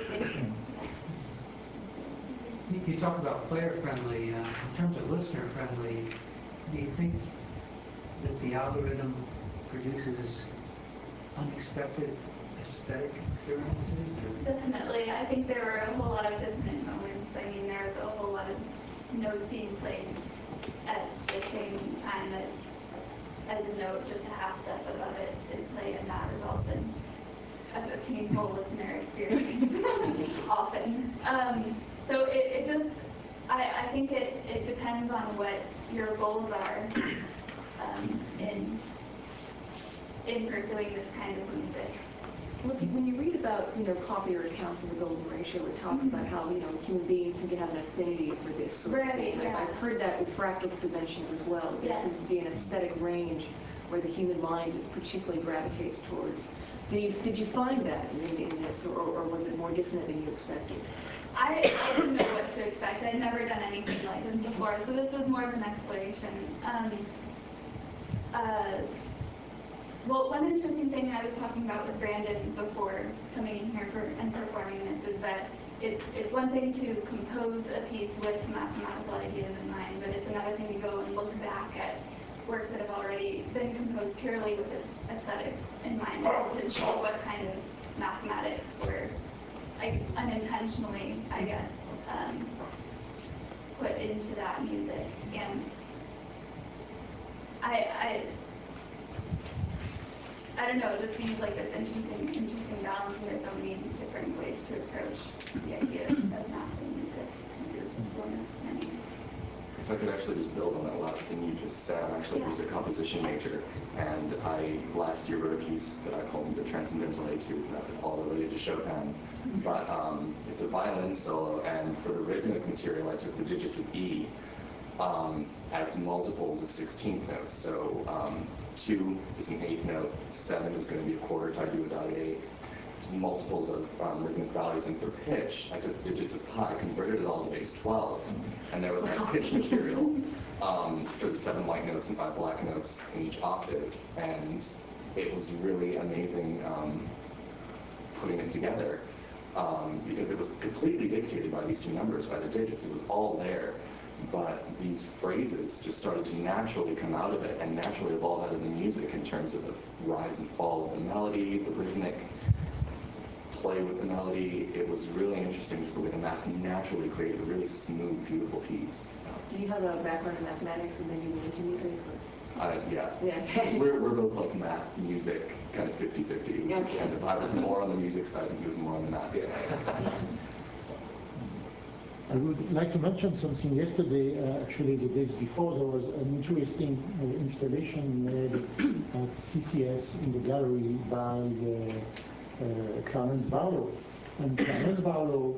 You talk about player friendly. Uh, in terms of listener friendly, do you think that the algorithm produces unexpected aesthetic experiences? Or? Definitely. I think there were a whole lot of dissonant moments. I mean, there was a whole lot of notes being played at the same time as as a note, just a half step above it is played, and that results in a, a painful listener experience often. Um, so it, it just, I, I think it, it depends on what your goals are um, in in pursuing this kind of music. Look, when you read about, you know, popular accounts of the golden ratio, it talks about how, you know, human beings seem to have an affinity for this sort of Right, thing. yeah. I've heard that with fractal dimensions as well. There Yeah. seems to be an aesthetic range where the human mind particularly gravitates towards. Did you, did you find that in, in this, or, or was it more dissonant than you expected? I, I didn't know what to expect. I'd never done anything like this before, so this was more of an exploration. Um, uh, Well, one interesting thing I was talking about with Brandon before coming in here for, and performing this is that it's, it's one thing to compose a piece with mathematical ideas in mind, but it's another thing to go and look back at works that have already been composed purely with this aesthetics in mind, to see what kind of mathematics were I, unintentionally, I guess, um, put into that music. And I, I I don't know, it just seems like this interesting, interesting balance, and there's so many different ways to approach the idea of math and music. There's just so many. If I could actually just build on that last thing you just said, I'm actually a music composition major, and I last year wrote a piece that I called the Transcendental Etude, not at all related to Chopin, but um, it's a violin solo, and for the rhythmic material I took the digits of E um, as multiples of sixteenth notes. So um, two is an eighth note, seven is going to be a quarter tied to a dotted eighth, multiples of um, rhythmic values, and for pitch, I took the digits of pi, converted it all to base twelve, and there was my pitch material um, for the seven white notes and five black notes in each octave, and it was really amazing um, putting it together, um, because it was completely dictated by these two numbers, by the digits. It was all there, but these phrases just started to naturally come out of it and naturally evolve out of the music in terms of the rise and fall of the melody, the rhythmic play with the melody. It was really interesting just the way the math naturally created a really smooth, beautiful piece. Do you have a background in mathematics and then you went into music? Or? Uh, yeah. Yeah. we're, we're both like math, music, kind of fifty fifty. We just Okay. kind of, I was more on the music side and he was more on the math side. I would like to mention something. Yesterday, uh, actually the days before, there was an interesting uh, installation made at C C S in the gallery by uh, uh, Clarence Barlow. And Clarence Barlow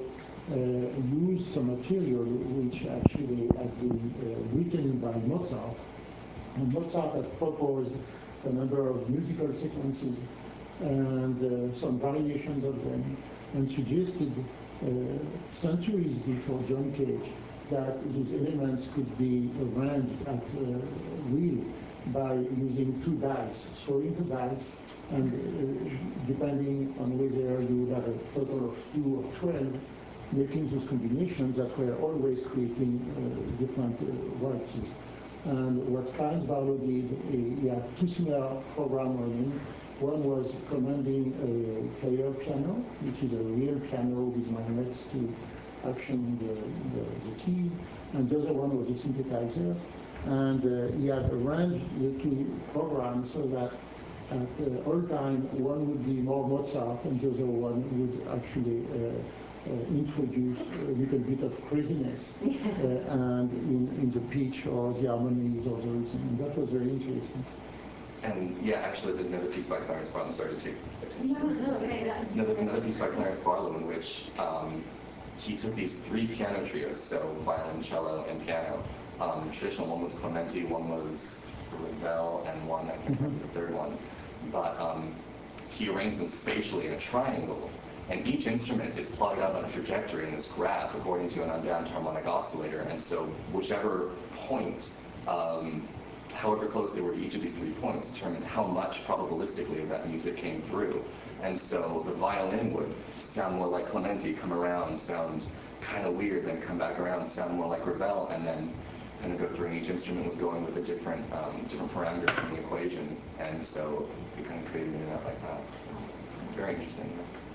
uh, used some material which actually had been uh, written by Mozart. And Mozart had proposed a number of musical sequences and uh, some variations of them, and suggested uh, centuries before John Cage that these elements could be arranged at uh, will by using two dice, throwing the dice, and uh, depending on whether you would have a total of two or twelve, making those combinations that were always creating uh, different uh, waltzes. And what Clarence Barlow did, he, he had two similar programs running. One was commanding a player piano, which is a real piano with magnets to action the, the, the keys, and the other one was a synthesizer. And uh, he had arranged the two programs so that at uh, all time one would be more Mozart and the other one would actually uh, uh, introduce a little bit of craziness uh, and in, in the pitch or the harmonies or the rhythm. And that was very interesting. And yeah, actually, there's another piece by Clarence Barlow. Sorry to take No, no, okay. No, there's another piece by Clarence Barlow in which um, he took these three piano trios, so violin, cello, and piano. Um, traditional one was Clementi, one was Ravel, and one, I can't remember the third one. But um, he arranged them spatially in a triangle, and each instrument is plotted out on a trajectory in this graph according to an undamped harmonic oscillator. And so whichever point, um, however close they were to each of these three points, determined how much probabilistically of that music came through. And so the violin would sound more like Clementi, come around, sound kind of weird, then come back around, sound more like Ravel, and then kind of go through, and each instrument was going with a different um, different parameters in the equation. And so it kind of created an out like that. Very interesting.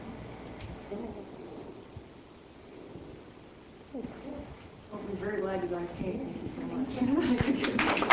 Well, we're very glad you guys came. Thank you so much.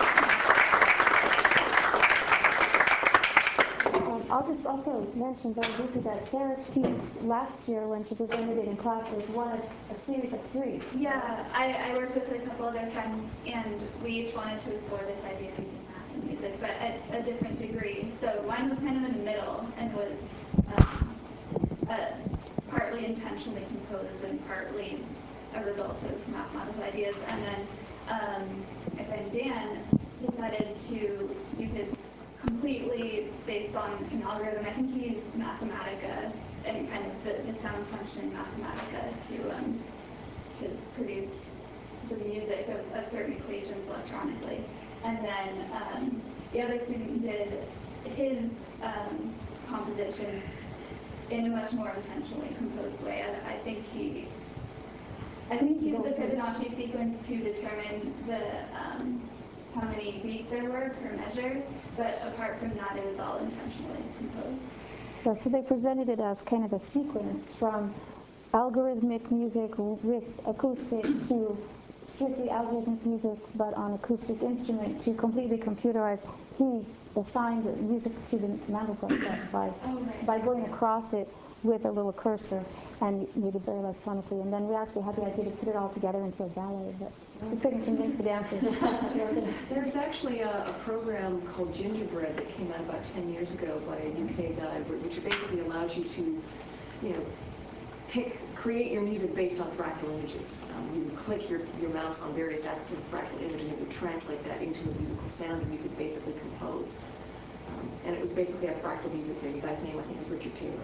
Um, I'll just also mention very briefly that Sarah's piece last year, when she presented it in class, was one of a series of three. Yeah, I, I worked with a couple other friends, and we each wanted to explore this idea of using math and music, but at a different degree. So mine was kind of in the middle and was um, uh, partly intentionally composed and partly a result of mathematical ideas. And then, um, and then Dan decided to do his completely based on an algorithm. I think he used Mathematica and kind of the, the sound function in Mathematica to um, to produce the music of, of certain equations electronically. And then um, the other student did his um, composition in a much more intentionally composed way. I, I think he I think he used the Fibonacci sequence to determine the um, how many beats there were per measure, but apart from that, it was all intentionally composed. Yeah, so they presented it as kind of a sequence from algorithmic music with acoustic to strictly algorithmic music, but on acoustic instrument, to completely computerized. He assigned music to the mandelbrot set by, oh, right. by going across it with a little cursor, and made it very electronically. And then we actually had the idea to put it all together into a ballet, but we couldn't convince the dancers. There's actually a, a program called Gingerbread that came out about ten years ago by a U K guy, which basically allows you to, you know, pick, create your music based on fractal images. Um, you would click your, your mouse on various aspects of the fractal image, and it would translate that into a musical sound, and you could basically compose. Um, and it was basically a fractal music thing. The guy's name, I think, was Richard Taylor.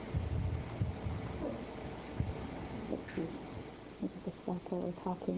We're talking.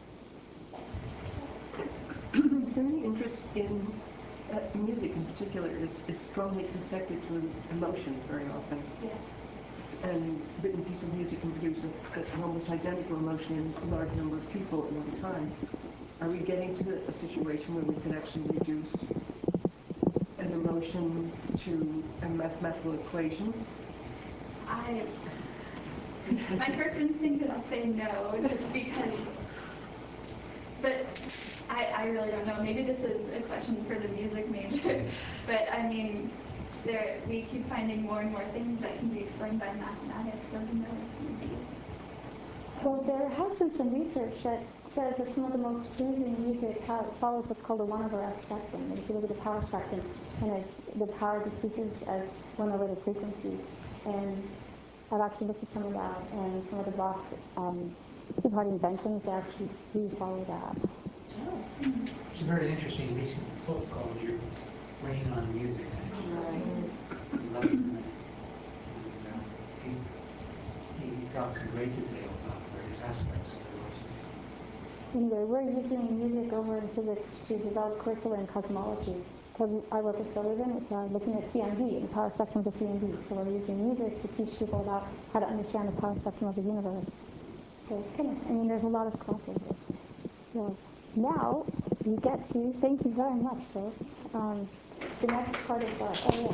Is there any interest in uh, music in particular is, is strongly connected to emotion very often? Yes. And a written piece of music can produce a, an almost identical emotion in a large number of people at one time. Are we getting to a situation where we can actually reduce an emotion to a mathematical equation? I, my first instinct is to say no, just because, but I, I really don't know. Maybe this is a question for the music major, but I mean, there we keep finding more and more things that can be explained by mathematics, so who knows? Well, there has been some research that says that some of the most pleasing music have, follows what's called a one over F spectrum. And if you look at the power spectrum, and it, the power decreases as one over the frequency. And I've actually looked at some of that, and some of the Bach um, two-part inventions, they actually do follow that. It's a very interesting recent book called Your Brain on Music, actually. I love it. And, uh, he, he talks in great detail about various aspects of the relationship. Anyway, we're using music over in physics to develop curricula in cosmology. Because I work with Sullivan, uh, looking at C M B, the power spectrum of C M B. So we're using music to teach people about how to understand the power spectrum of the universe. So it's kind of, I mean, there's a lot of crossover. So now we get to, thank you very much, folks. Um, the next part of the, oh yeah.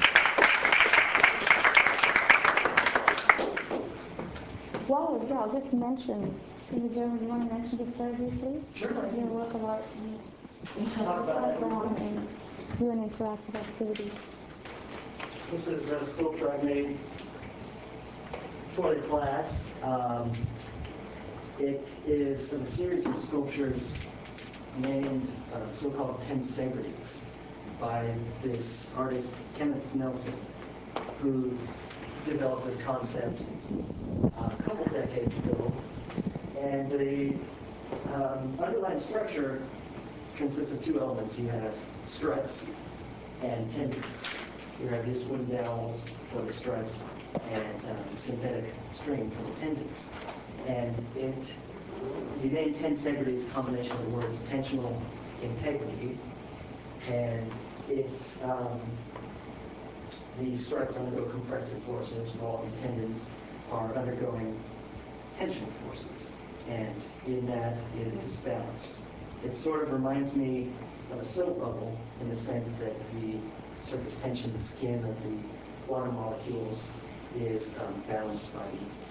While we're here, I'll just mention, Mister Jones, you want to mention this very briefly? Sure. Your work about, Talk about that. and do an interactive activity. This is a sculpture I made for the class. Um, it is a series of sculptures named uh, so-called tensegrities by this artist, Kenneth Nelson, who developed this concept uh, a couple decades ago. And the um, underlying structure consists of two elements. You have struts and tendons. You have these wooden dowels for the struts and um, synthetic string for the tendons. And it, the name tensegrity is a combination of the words tensional integrity, and it, um, the struts undergo compressive forces while the tendons are undergoing tensional forces. And in that, it is balanced. It sort of reminds me of a soap bubble in the sense that the surface tension of the skin of the water molecules is um, balanced by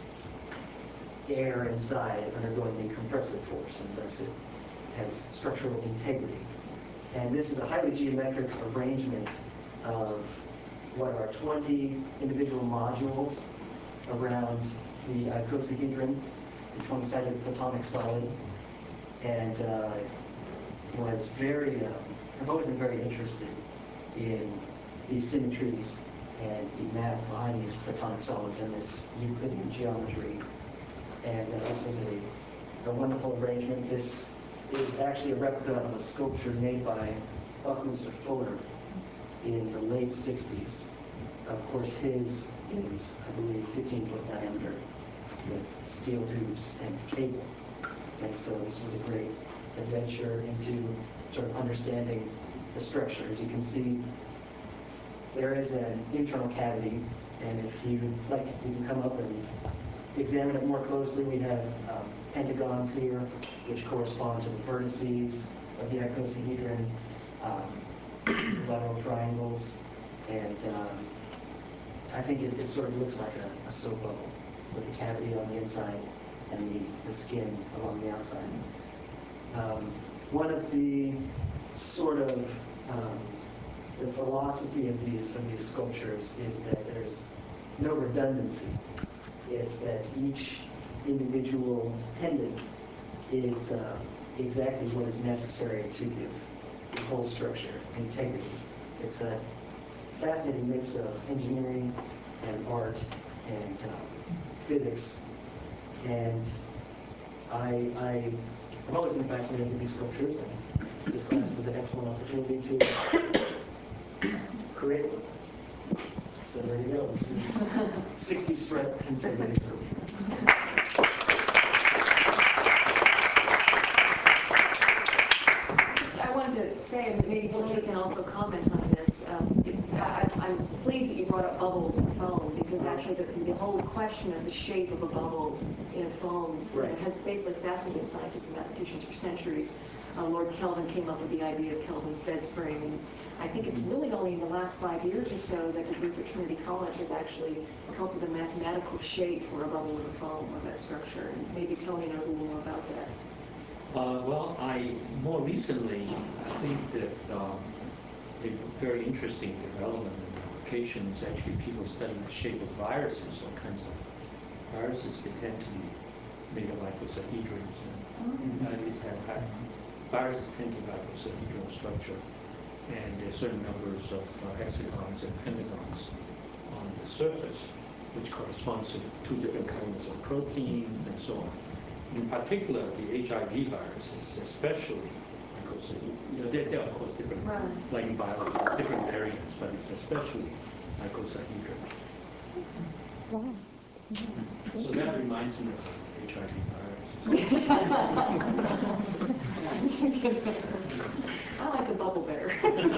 the air inside undergoing the compressive force, and thus it has structural integrity. And this is a highly geometric arrangement of what are twenty individual modules around the icosahedron, the twenty-sided platonic solid, and uh, was very, uh, I've always been very interested in these symmetries and the math behind these platonic solids and this Euclidean geometry. And uh, this was a, a wonderful arrangement. This is actually a replica of a sculpture made by Buckminster Fuller in the late sixties. Of course, his is, I believe, fifteen foot diameter with steel tubes and cable. And so this was a great adventure into sort of understanding the structure. As you can see, there is an internal cavity, and if you like, you can come up and examine it more closely. We have um, pentagons here, which correspond to the vertices of the icosahedron, um, lateral triangles, and um, I think it, it sort of looks like a, a soap bubble with a cavity on the inside and the, the skin along the outside. Um, one of the sort of um, the philosophy of these of these sculptures is that there's no redundancy. It's that each individual tendon is uh, exactly what is necessary to give the whole structure integrity. It's a fascinating mix of engineering and art and um, physics. And I, I, I've always been fascinated with these sculptures, and this class was an excellent opportunity to create them. So there you go. This is sixty strut tensegrity sculpture. I wanted to say, and maybe Tony can also comment on this. Um, it's, I, I'm pleased that you brought up bubbles and foam, because actually the, the whole question of the shape of a bubble in foam you know, Right. has basically fascinated scientists and mathematicians for centuries. Uh, Lord Kelvin came up with the idea of Kelvin's bed spring, and I think it's really only in the last five years or so that the group at Trinity College has actually come up with a mathematical shape for a bubble in foam of that structure. And maybe Tony knows a little more about that. Uh, well, I more recently, I think that um, a very interesting development and application is actually people studying the shape of viruses. All kinds of viruses, they tend to be made of icosahedrons, and uh, these have uh, viruses tend to have icosahedral structure, and there are certain numbers of uh, hexagons and pentagons on the surface. which corresponds to two different kinds of proteins and so on. In particular, the H I V virus is especially icosahedral. You know, there, there are of course different, Right. like in biology, different variants, but it's especially icosahedral. Wow. So that reminds me of the H I V virus. I like the bubble better.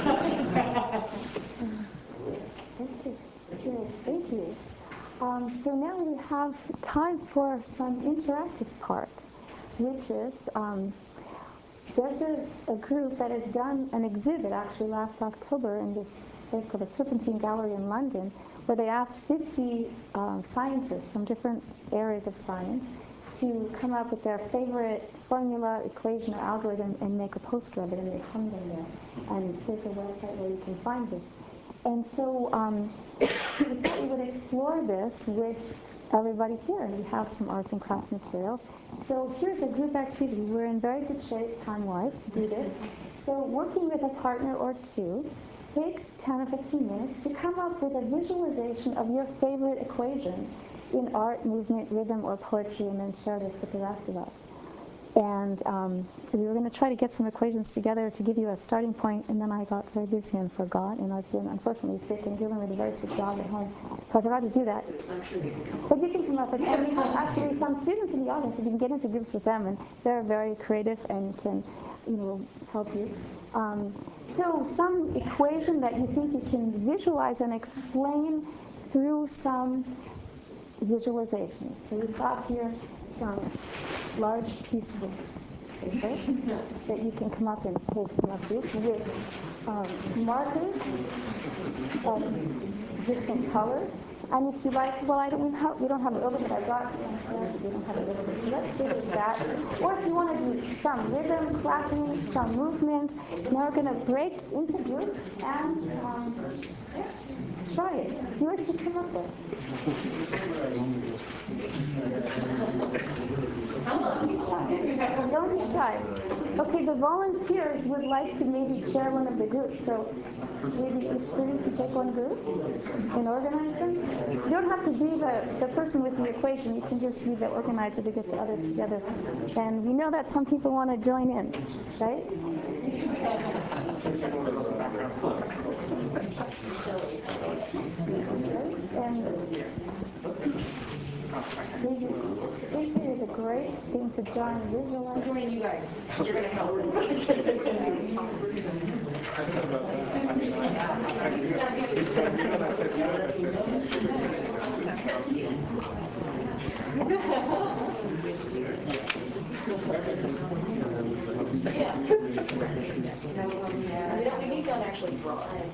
Okay, so thank you. Um, so now we have time for some interactive part, which is um, there's a, a group that has done an exhibit actually last October in this place called the Serpentine Gallery in London, where they asked fifty uh, scientists from different areas of science to come up with their favorite formula, equation, or algorithm and make a poster of it, and they hung them there. And there's a website where you can find this. And so um, we thought we would explore this with everybody here, and we have some arts and crafts material. So here's a group activity. We're in very good shape time-wise to do this. So working with a partner or two, take ten or fifteen minutes to come up with a visualization of your favorite equation in art, movement, rhythm, or poetry, and then share this with the rest of us. And um, we were going to try to get some equations together to give you a starting point, and then I got very busy and forgot, and I've been unfortunately sick and dealing with a very sick dog at home, so I forgot to do that. But you can come up with, and we have actually some students in the audience, if you can get into groups with them, and they're very creative and can, you know, help you. Um, so some equation that you think you can visualize and explain through some visualization. So we've got here some large pieces of paper that you can come up and take some of these with um, markers of different colors. And if you like, well, I don't we have we don't have it over, but I got yes, we don't have it over. So let's do that. Or if you want to do some rhythm, clapping, some movement, now we're going to break into groups and um, try it. See what you come up with. Don't be shy. Don't be shy. Okay, the volunteers would like to maybe chair one of the groups. So maybe each student can take one group and organize them. You don't have to be the, the person with the equation. You can just be the organizer to get the others together. And we know that some people want to join in, right? And maybe thinking is a great thing to join and visualize. Join you guys. You're going to help us. Yeah. You know, we need them actually bronze.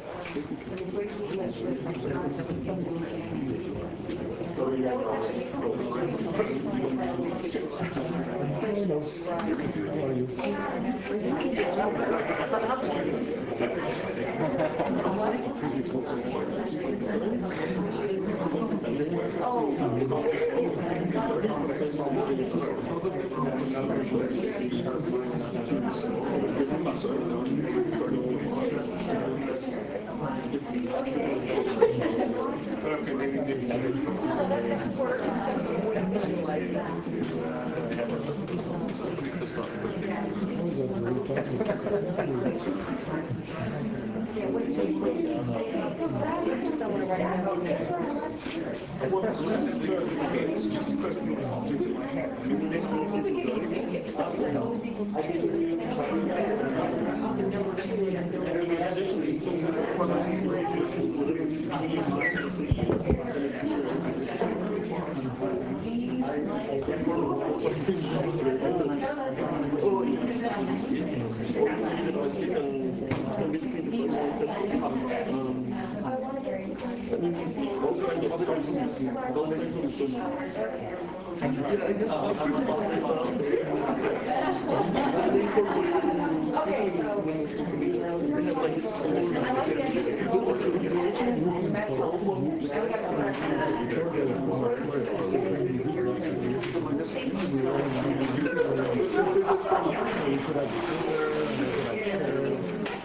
Okay, so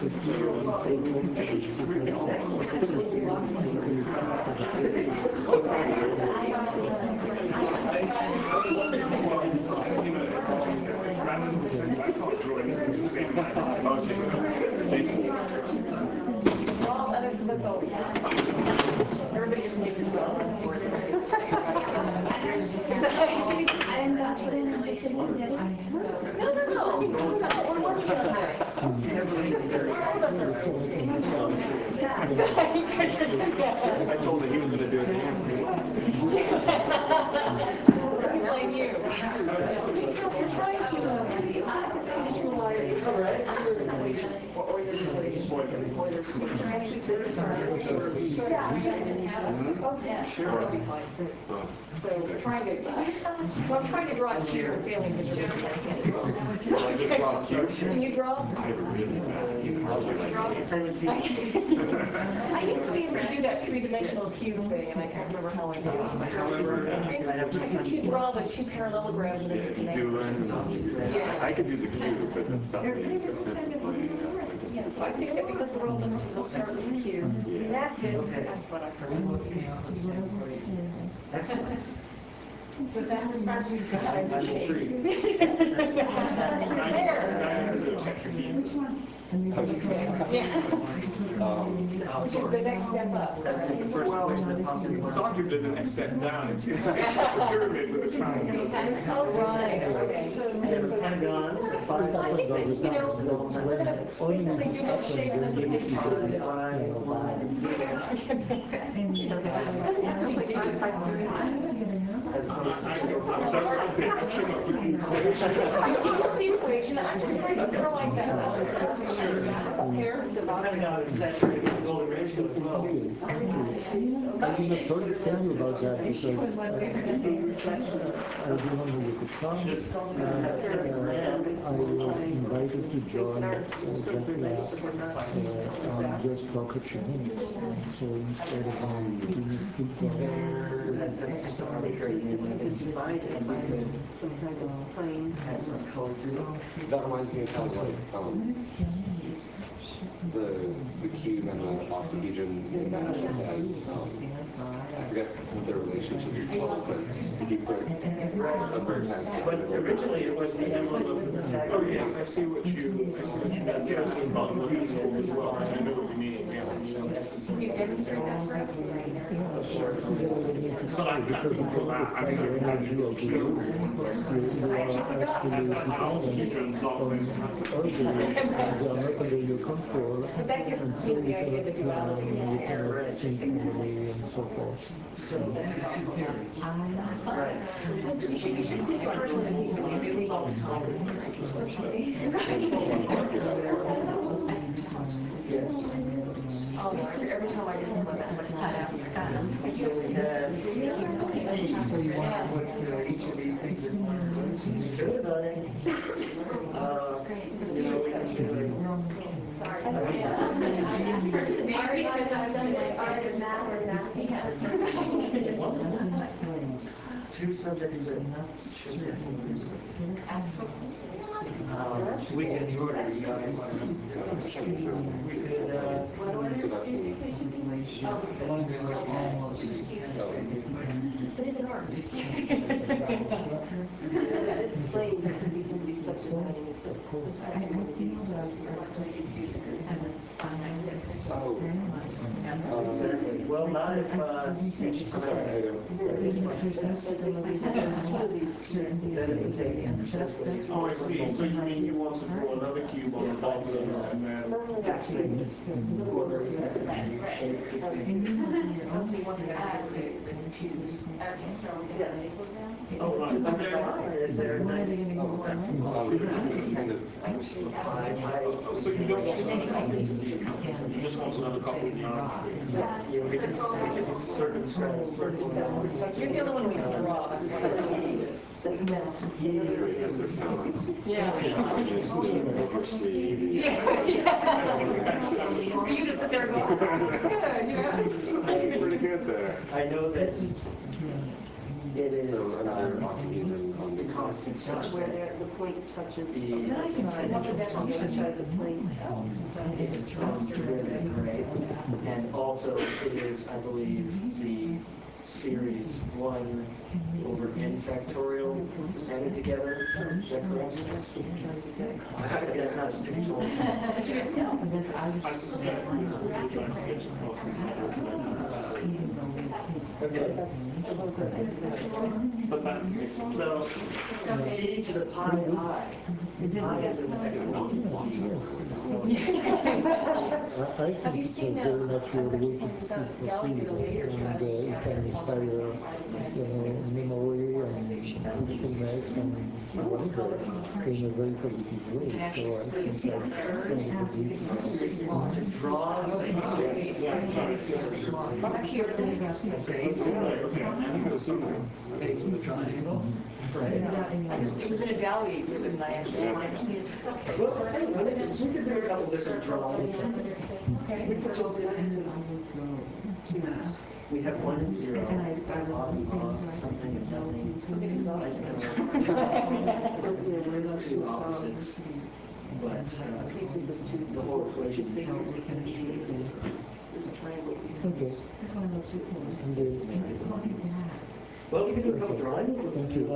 Well, and this is, that's always happens. Everybody just makes it up and we're there. I'm not really interested in it. No, no, no, no, no, we're working on this. Some of us are. I told him he was going to do it. Doesn't blame you. We're trying to uh, visualize Euler's equation, or Euler's equation, Euler's equation. Actually, there's our yes, that'll be fine. So we're trying to, so I'm trying to draw a cube and failing because you're really can't. Can you draw? I have a really bad Draw? I used to be able to do that three-dimensional cube thing, and I can't remember how I did it. However, I could draw the two parallelograms and yeah, then you do learn the Yeah. I could do the cube, but that's not me. So Yeah, so I think that because we're all limited, we'll start with the cube. And that's it. That's what I've heard. Excellent. So that's as far as we've got. I'm intrigued. There. Um, Which is the next step up. That was the first question that popped into my It's arguably the next step down. It's it's a pyramid with a triangle. Oh, right, okay. Yeah, the Pentagon, the five. I think that, you know, we're gonna say something too much shape and then we can talk about it. Doesn't have to be As opposed I to. don't think I came up with the equation. You have the equation, I'm just trying to throw myself out there. Here, The Pentagon is saturated with golden ratio as well. I did not tell you about that because I didn't know you could come. And uh, I was invited to join uh, that class uh, on just talk a few minutes. So instead of only doing speak There, that- that's just an arbitrary name. When it's divided, it's like a, some kind of plane has some color through it. that reminds me of kind of like um, the the cube and the octahedron in that has um, I forget what their relationship is called, but if you put a vertex. But originally it was the emblem of the Oh, Pythagorean. yes, I see what you, I see what you mean. Yeah, it's about the beautiful as well. I know what you mean, yeah. Can you demonstrate that for us? But I can't remember that. I mean, I had to do a cube. you are actually dependent on others and they are not under your control. But that gives And so me you the idea cannot that you plan, are. you cannot think clearly and so forth. So, You should, you should teach a person that needs to be doing all the time. Oh, every time I just put that, it's like, so we have, So you want to put uh, each of these things in one place? good about it. Uh, you know, we can do two subjects that should be. Um, We can order, you guys. we could, uh, The ones that were almost. But is it hard? This plane could be, could be subdividing it. exactly. Well, not if, uh, Sorry, I don't. then it would take necessarily. Oh, I see. So you mean you want to draw another cube on the bottom and then... Okay, so we Yeah. can equal now? Oh, right. Is there, is there a nice? Oh, that's um, it's kind of I, I, So you don't want another copy of the cube. You just want another copy of the arm. yeah, we could, we could circumscribe, circle down. You're the only one who can draw, that's why I see this. Yeah. For you to sit there and go, oh, that looks good, you know? pretty good there. I know that It is So another um, octagon on the constant touch. Where there- the point touches. The It's from derivative grade, and also it is, I believe, the series one over n factorial added together. Is that correct? I think that's not as pictorial. Okay. But that makes sense. So, so e to the pi I. Pi is an exponent. I I Have think you it's a seen very the natural way to kinds of to Gallagher proceed, later and uh, question? it can inspire, you know, memory and usefulness and whatever in a very positive way. You can actually So I see think the that errors. uh, Just draw. Yeah, sorry. It's actually a really Base of the triangle. I just, it was in a Dowie exhibit and I actually wanted to see it. Okay. Well, anyway, we could- we could do a couple different drawings. Okay. We could just do- We have one and zero, on, on, something and nothing. Two opposites, but uh, the whole equation is okay. Indeed. well, we can do a couple drawings. Thank you.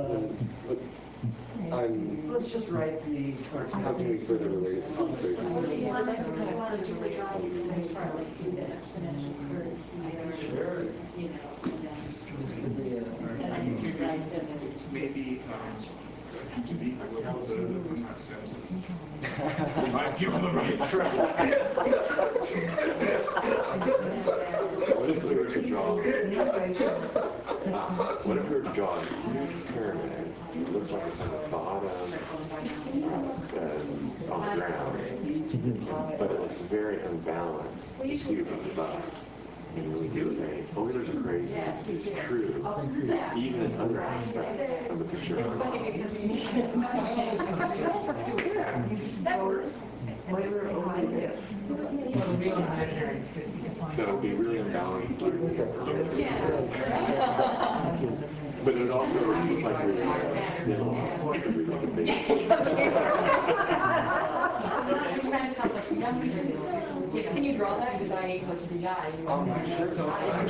I'm, Let's just write the. how can we further relate to the equation? You want to, you want to do the drawings in this part, like see the exponential curve here. Sure. You know, and then. This could be a. and then write them. Maybe, um, to be observed from that sentence. We might be on the right track. What if we were to draw, uh, what if we were to draw a huge pyramid? It looks like it's on the bottom, uh, on the ground, but it looks very unbalanced, the cube on the above. And we do say, Euler's equation is true, even in other aspects of the picture. It's funny because that works. Euler only if. Well, real imaginary So it would be really unbalanced. Yeah. But it would also look like we uh, did a lot because we look at big Can you draw that? Because I equals B I. Um, sure. So, A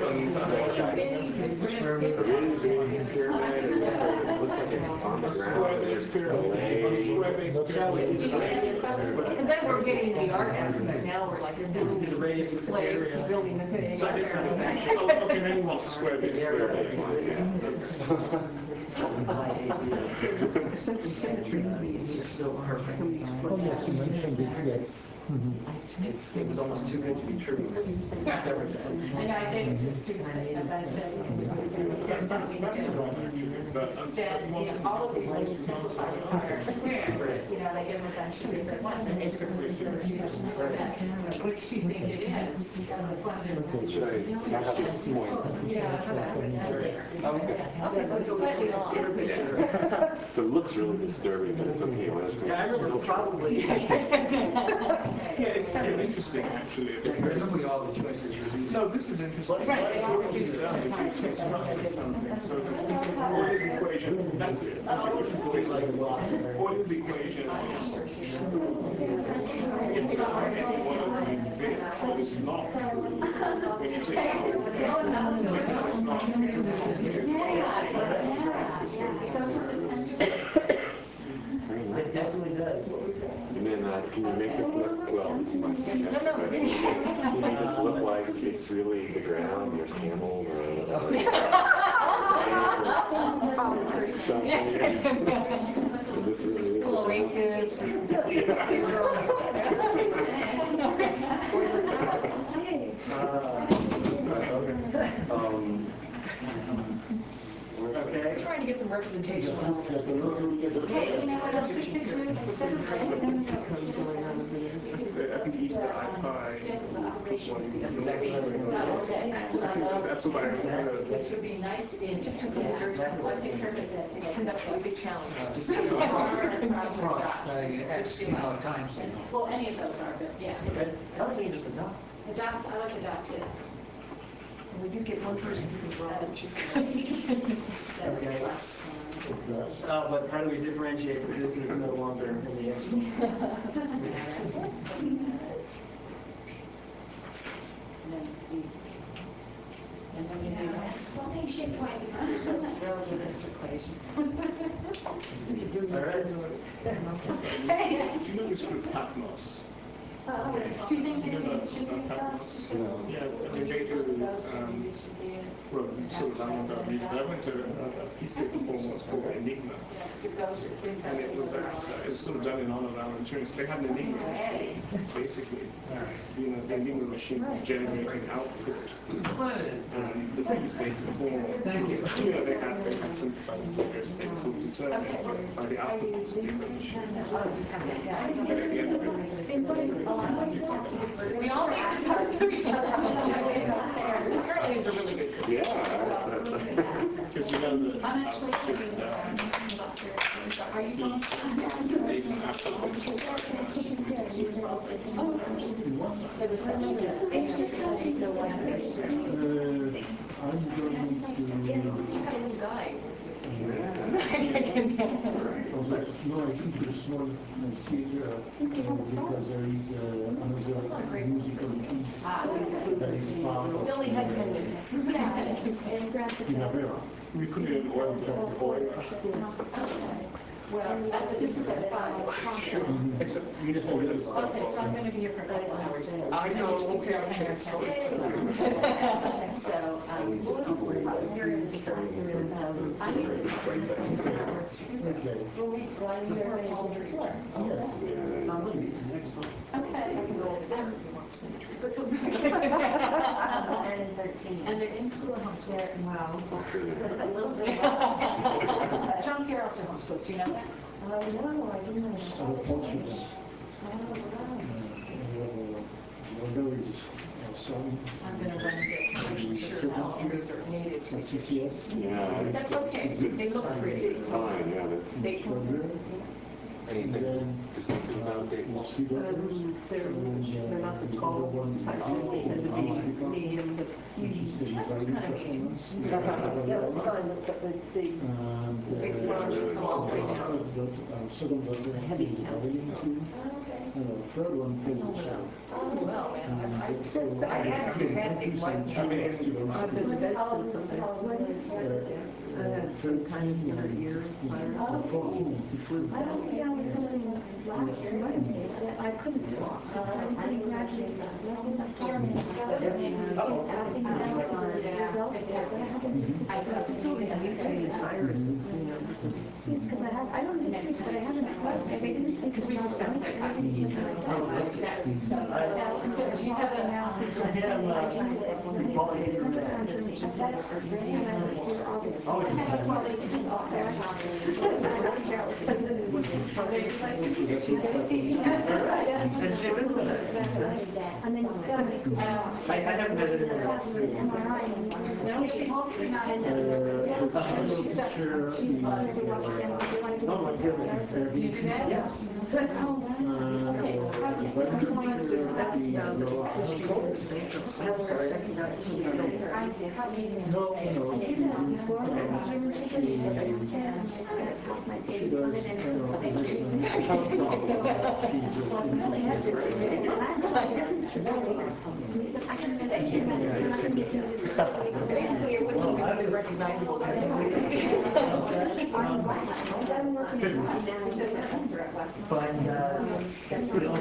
really big pyramid, it looks like, it looks like it's on the ground, there's clay. Because then we're getting the art aspect. Now we're like building slaves, building the thing. So I guess, oh, okay, then you want a square base. Square base one, yeah. It's just so perfect. Oh, yes, you mentioned it, yes. It's, it was almost too good to be true. I know, I did it to students at that Instead, you know, all of these things simplified are square. You know, they give them a bunch of different ones, and it's which do you think it is? Should I tap this point? Yeah, that's it, that's it. Okay, so it's slightly off. So it looks really disturbing, but it's okay. When it's Yeah, I remember probably. Yeah, it's kind of interesting, actually. Remember all the choices reduced. No, this is interesting. Right. What is it? It's constructing something. So Euler's equation, that's it. This is the way like Euler's equation is true if you have any one of these bits, but it's not true when you take out all the things. It's not true. It definitely does. And then, uh, can you make this look, well, this is my suggestion, but can you make, can you make this look like it's really the ground, there's camels or or- or something? And this really is the ground? Oasis, Um, Okay. We're trying to get some representation. Hey, you know what else we could do instead of I think each of the iPi plus one. That's exactly what I was going to say. That's what I observed. Which would be nice in just to consider some logic that conduct a big challenge. Frost, uh, X, you know, time signal. Well, any of those are, but yeah. Okay. I was thinking just a dot. The dots, I like the dot too. And we do get one person who can draw, which is great. Okay. Uh, but how do we differentiate that this is no longer in the expo? Doesn't matter. And then you do an exclamation point because there's a row in this equation. All right. Do you know this group Patmos? Uh, do you think maybe it should be fast? Yeah, I mean, they do, um, well, sort of avant-garde music. I went to a, a piece they performed once called Enigma. And it was, uh, it was sort of done in honor of Alan Turing. So they had an Enigma machine, basically. You know, the Enigma machine was generating output. And the piece they performed, Thank you. you know, they had, they had synthesizers of various things was determined by the output of the speaker machine. And at the end of it, We all need to talk to each other. Apparently it's a really good group. yeah, that's, because you know that. I'm actually thinking, uh, are you going? they even have to look for There was such a, it's just so like, there's Uh, I'm going to. a guy. No, I think it's small uh, theater uh, because there is uh, another musical piece Ah, that is part of. we only had ten minutes. Primavera. we put it in oil oil. Well, uh, this is at five. Except you just want to stop. Okay, so I'm going to be here for a couple hours. I know, okay, okay, so So, um, you're in the different. I'm in Okay. Okay. But so. And they're in school at homeschool. Wow. A little bit. John Pierre also homeschools, do you know that? Uh, no, I didn't know. So the functions. Although it's a son. I'm going to run and get, I'm sure now all these are native to C C S. Yeah. That's okay. They look pretty. It's fine, yeah, that's They, anything distinctive about Dayton. Um, they're, they're not the tall ones, I think, they tend to be medium, but huge. That's kind of mean. That's fine, but the big, big ones really come all the way Uh, down. the second one, Heavy. violin too. And the third one plays the cello. Oh, well, man, I, And so I had to that big one. I've been spent on something. I had some kind of your ears. fourteen and sixteen. I don't think I was something last year. I couldn't talk. I started getting graduate lessons starting. I think that was the result. I Totally mutated viruses, you know. It's because I have, I don't even sleep, but I haven't slept. I didn't sleep Because we just got sick. I see you. So, I do you have a, I have uh, Baltimore Man. That's for free. And I was here August. Oh, I have yes. a colleague who's also a And she's into that. And then that makes me. I, I haven't been in there. M R I. no, she's hopefully not in Uh, there. the final picture is, uh, Oh my goodness. Do you do that? Yes. uh, the final picture is, uh, I'm sorry. no, no. She does kind Basically, it wouldn't even be recognizable. But, uh, still.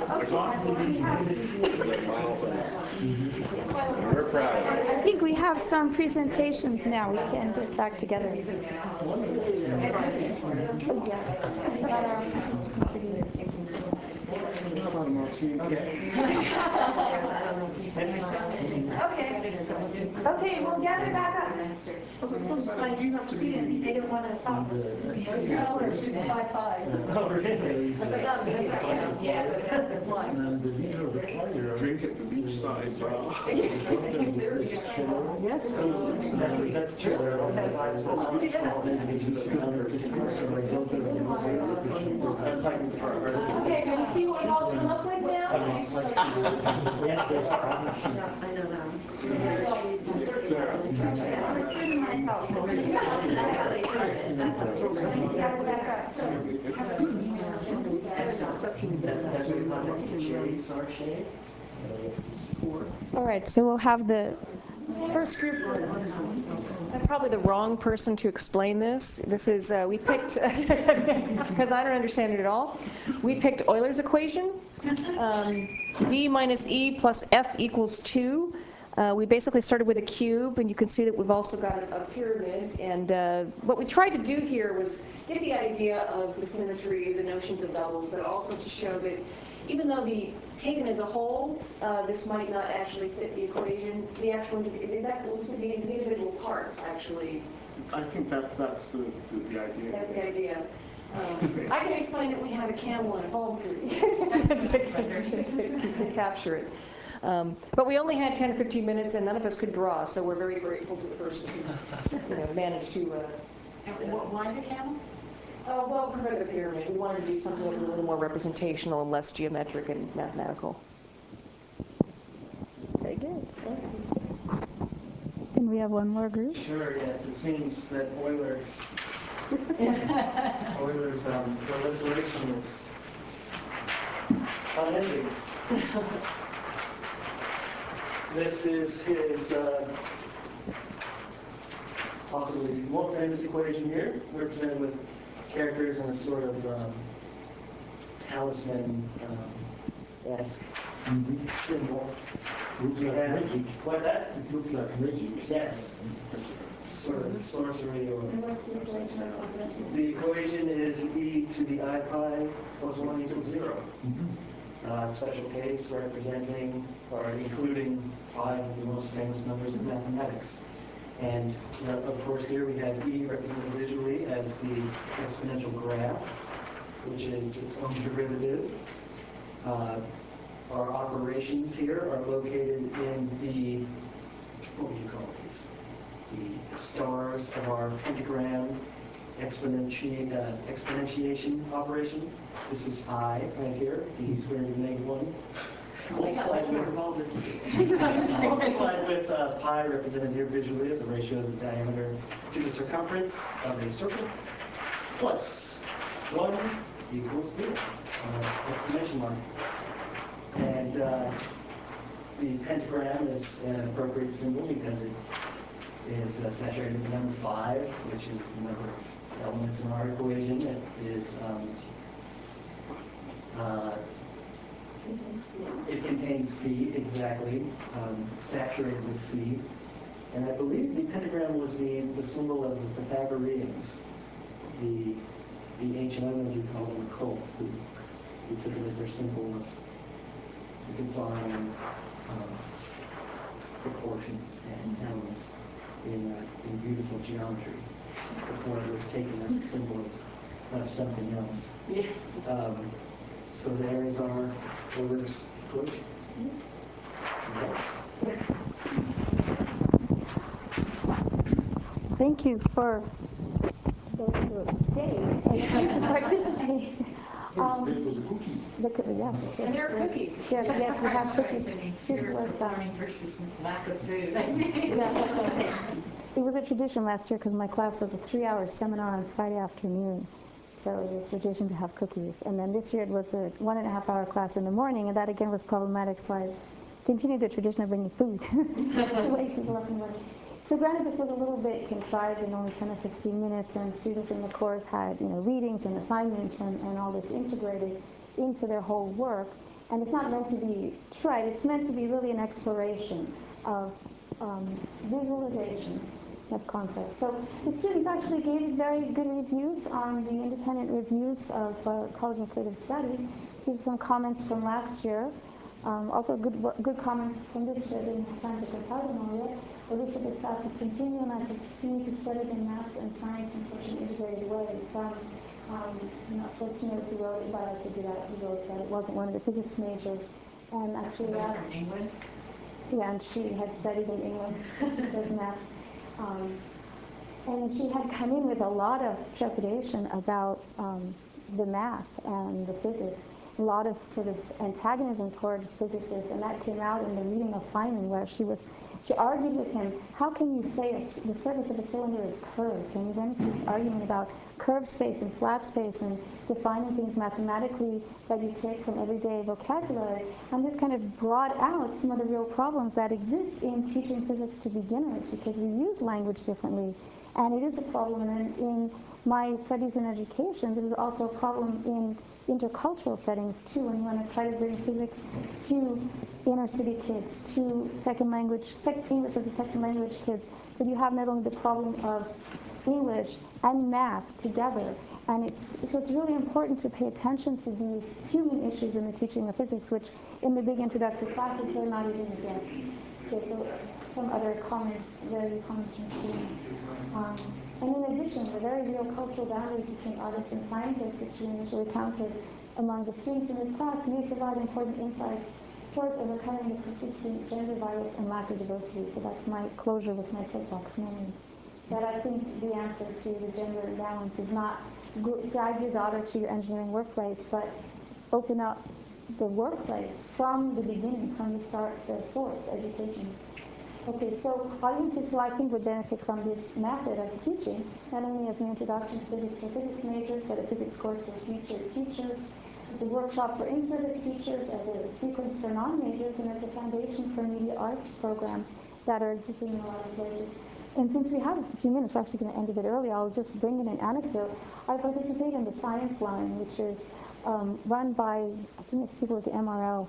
We're proud of it. I think we have some presentations now. We can get back together. Okay, we'll gather back up. My students, they don't want to stop. By five. Oh, really? and the leader of the choir. Drink at the beachside bar. Yes. That's, that's true. There are also lines for all these small entities and others. Okay, can you see what we all come up with now? Yes, there's problem sheet. Yeah, I know that one. That's, that's what we contacted Jerry Sarche. All right, so we'll have the first group. I'm probably the wrong person to explain this. This is, uh, we picked, because I don't understand it at all, we picked Euler's equation, um, B minus E plus F equals two. Uh, we basically started with a cube, and you can see that we've also got a, a pyramid. And uh, what we tried to do here was get the idea of the symmetry, the notions of doubles, but also to show that even though the taken as a whole, uh, this might not actually fit the equation. The actual is exactly what we said. The individual parts actually. I think that that's the, the, the idea. That's the idea. Um, I can explain that we have a camel and a palm tree to, to capture it. Um, but we only had ten or fifteen minutes, and none of us could draw, so we're very grateful to the person who, you know, managed to. Uh, and why the camel? Oh, well, compared to the pyramid, we wanted to do something that was a little more representational and less geometric and mathematical. Very good. Thank you. And we have one more group. Sure, yes. It seems that Euler, Euler's um, proliferation is unending. This is his uh, possibly more famous equation here, represented with characters in a sort of um, talisman-esque um, mm-hmm. symbol. Looks we like have, magic. What's that? It looks like magic. Yes. Sort of sorcery. Or And what's the equation of the equation is e to the I pi plus one equals zero. Mm-hmm. Uh, special case representing or including five of the most famous numbers in mathematics. And uh, of course here we have e represented visually as the exponential graph, which is its own derivative. Uh, our operations here are located in the, what would you call these? The stars of our pentagram exponenti uh, exponentiation operation. This is I right here, d squared to the negative one. Multiplied with, multiplied with uh, pi represented here visually as a ratio of the diameter to the circumference of a circle, plus one equals zero, uh, exclamation mark. And uh, the pentagram is an appropriate symbol because it is uh, saturated with the number five, which is the number of elements in our equation. It is um, uh, It contains phi, exactly, um, saturated with phi. And I believe the pentagram was the, the symbol of the Pythagoreans, the, the ancient, I don't know if you call them a cult, who, who took it as their symbol of divine um, proportions and elements in, uh, in beautiful geometry, before it was taken as a symbol of, of something else. Yeah. Um, so there is our Euler's equation. Thank you for those who stayed and to participate. Um, the, yeah. And there are cookies. Yeah, yeah, yes, we have cookies. I mean, This fear was, of uh, performing versus lack of food. Yeah. It was a tradition last year because my class was a three-hour seminar on Friday afternoon. So it was a tradition to have cookies. And then this year it was a one and a half hour class in the morning, and that again was problematic, so I continued the tradition of bringing food to wake people up in the morning. So granted this was a little bit contrived in only ten or fifteen minutes, and students in the course had, you know, readings and assignments and, and all this integrated into their whole work. And it's not meant to be tried, it's meant to be really an exploration of um, visualization of concepts. So the students actually gave very good reviews on the independent reviews of uh, College of Creative Studies. Here's some comments from last year. Um, also good good comments from this year. Didn't have time to compile them all yet. I wish that this class would continue and I could continue to study the maths and science in such an integrated way. From, um, I'm not supposed to know if he wrote it, but I figured out he wrote that it wasn't one of the physics majors. And actually asked, from England? Yeah, and she had studied in England. She says maths. Um, and she had come in with a lot of trepidation about um, the math and the physics. a lot of sort of antagonism toward physicists, and that came out in the reading of Feynman, where she was she argued with him, how can you say a, the surface of a cylinder is curved? And we went into this argument about curved space and flat space and defining things mathematically that you take from everyday vocabulary. And this kind of brought out some of the real problems that exist in teaching physics to beginners, because we use language differently. And it is a problem. And in my studies in education, this is also a problem in intercultural settings too, when you want to try to bring physics to inner city kids, to second language, second English as a second language kids, but you have not only the problem of English and math together. And it's, so it's really important to pay attention to these human issues in the teaching of physics, which in the big introductory classes, they're not even addressed. Okay, so some other comments, very comments from students. Um, and in addition, the very real cultural boundaries between artists and scientists, which we initially counted among the students in this class, may provide important insights towards overcoming the persistent gender bias and lack of diversity. So that's my closure with my soapbox moment. But I think the answer to the gender imbalance is not guide your daughter to your engineering workplace, but open up the workplace from the beginning, from the start, the source, education. Okay, so audiences who I think would benefit from this method of teaching, not only as an introduction to physics for physics majors, but a physics course for future teachers, as a workshop for in-service teachers, as a sequence for non-majors, and as a foundation for media arts programs that are existing in a lot of places. And since we have a few minutes, we're actually going to end a bit early, I'll just bring in an anecdote. I participate in the Science Line, which is um, run by, I think it's people at the M R L,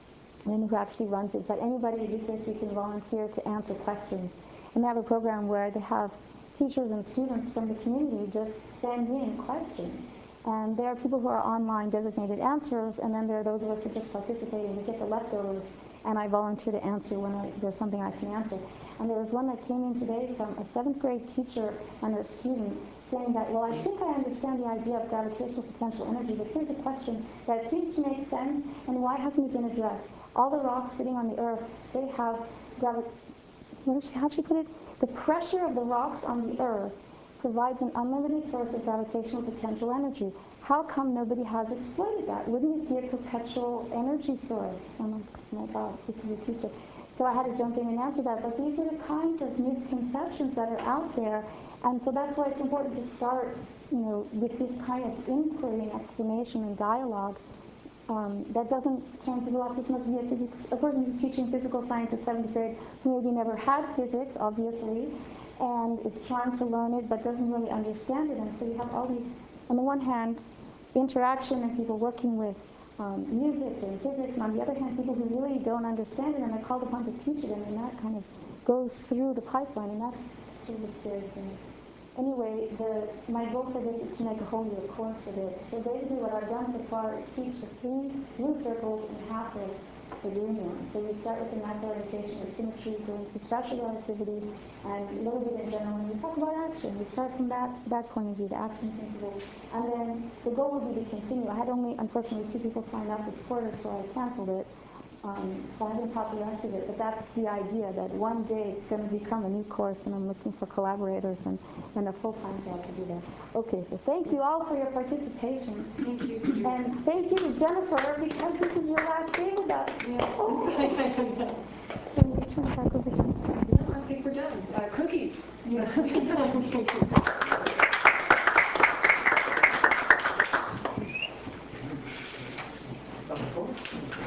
and who actually runs it, but anybody who says you can volunteer to answer questions. And they have a program where they have teachers and students from the community just send in questions. And there are people who are online designated answerers, and then there are those of us who just participate and we get the leftovers, and I volunteer to answer when I, there's something I can answer. And there was one that came in today from a seventh grade teacher and her student saying that, well, I think I understand the idea of gravitational potential energy, but here's a question that seems to make sense, and why hasn't it been addressed? All the rocks sitting on the Earth, they have, gravi- how should she put it? The pressure of the rocks on the Earth provides an unlimited source of gravitational potential energy. How come nobody has exploited that? Wouldn't it be a perpetual energy source? Oh my, oh my God, this is a teacher. So I had to jump in and answer that. But these are the kinds of misconceptions that are out there. And so that's why it's important to start, you know, with this kind of inquiry and explanation and dialogue. Um, that doesn't turn people off. This must be a physics, a person who's teaching physical science at seventh grade who maybe never had physics, obviously, and is trying to learn it but doesn't really understand it. And so you have all these, on the one hand, interaction and people working with um, music and physics, and on the other hand, people who really don't understand it and are called upon to teach it, and then that kind of goes through the pipeline, and that's sort of a scary thing. Anyway, the, my goal for this is to make a whole year course of it. So basically what I've done so far is teach the three blue circles and half of the green one. So we start with the macro orientation of symmetry, go into special relativity, and a little bit in general, and we talk about action. We start from that, that point of view, the action principle. And then the goal would be to continue. I had only, unfortunately, two people signed up this quarter, so I canceled it. Um, so I haven't taught the rest of it, but that's the idea, that one day it's going to become a new course, and I'm looking for collaborators and, and a full-time job to do that. Okay, so thank you all for your participation. Thank you. And thank you to Jennifer, because this is your last day with us. Yeah. Oh. So which one back over here? I think we're done. Uh, cookies. Yeah.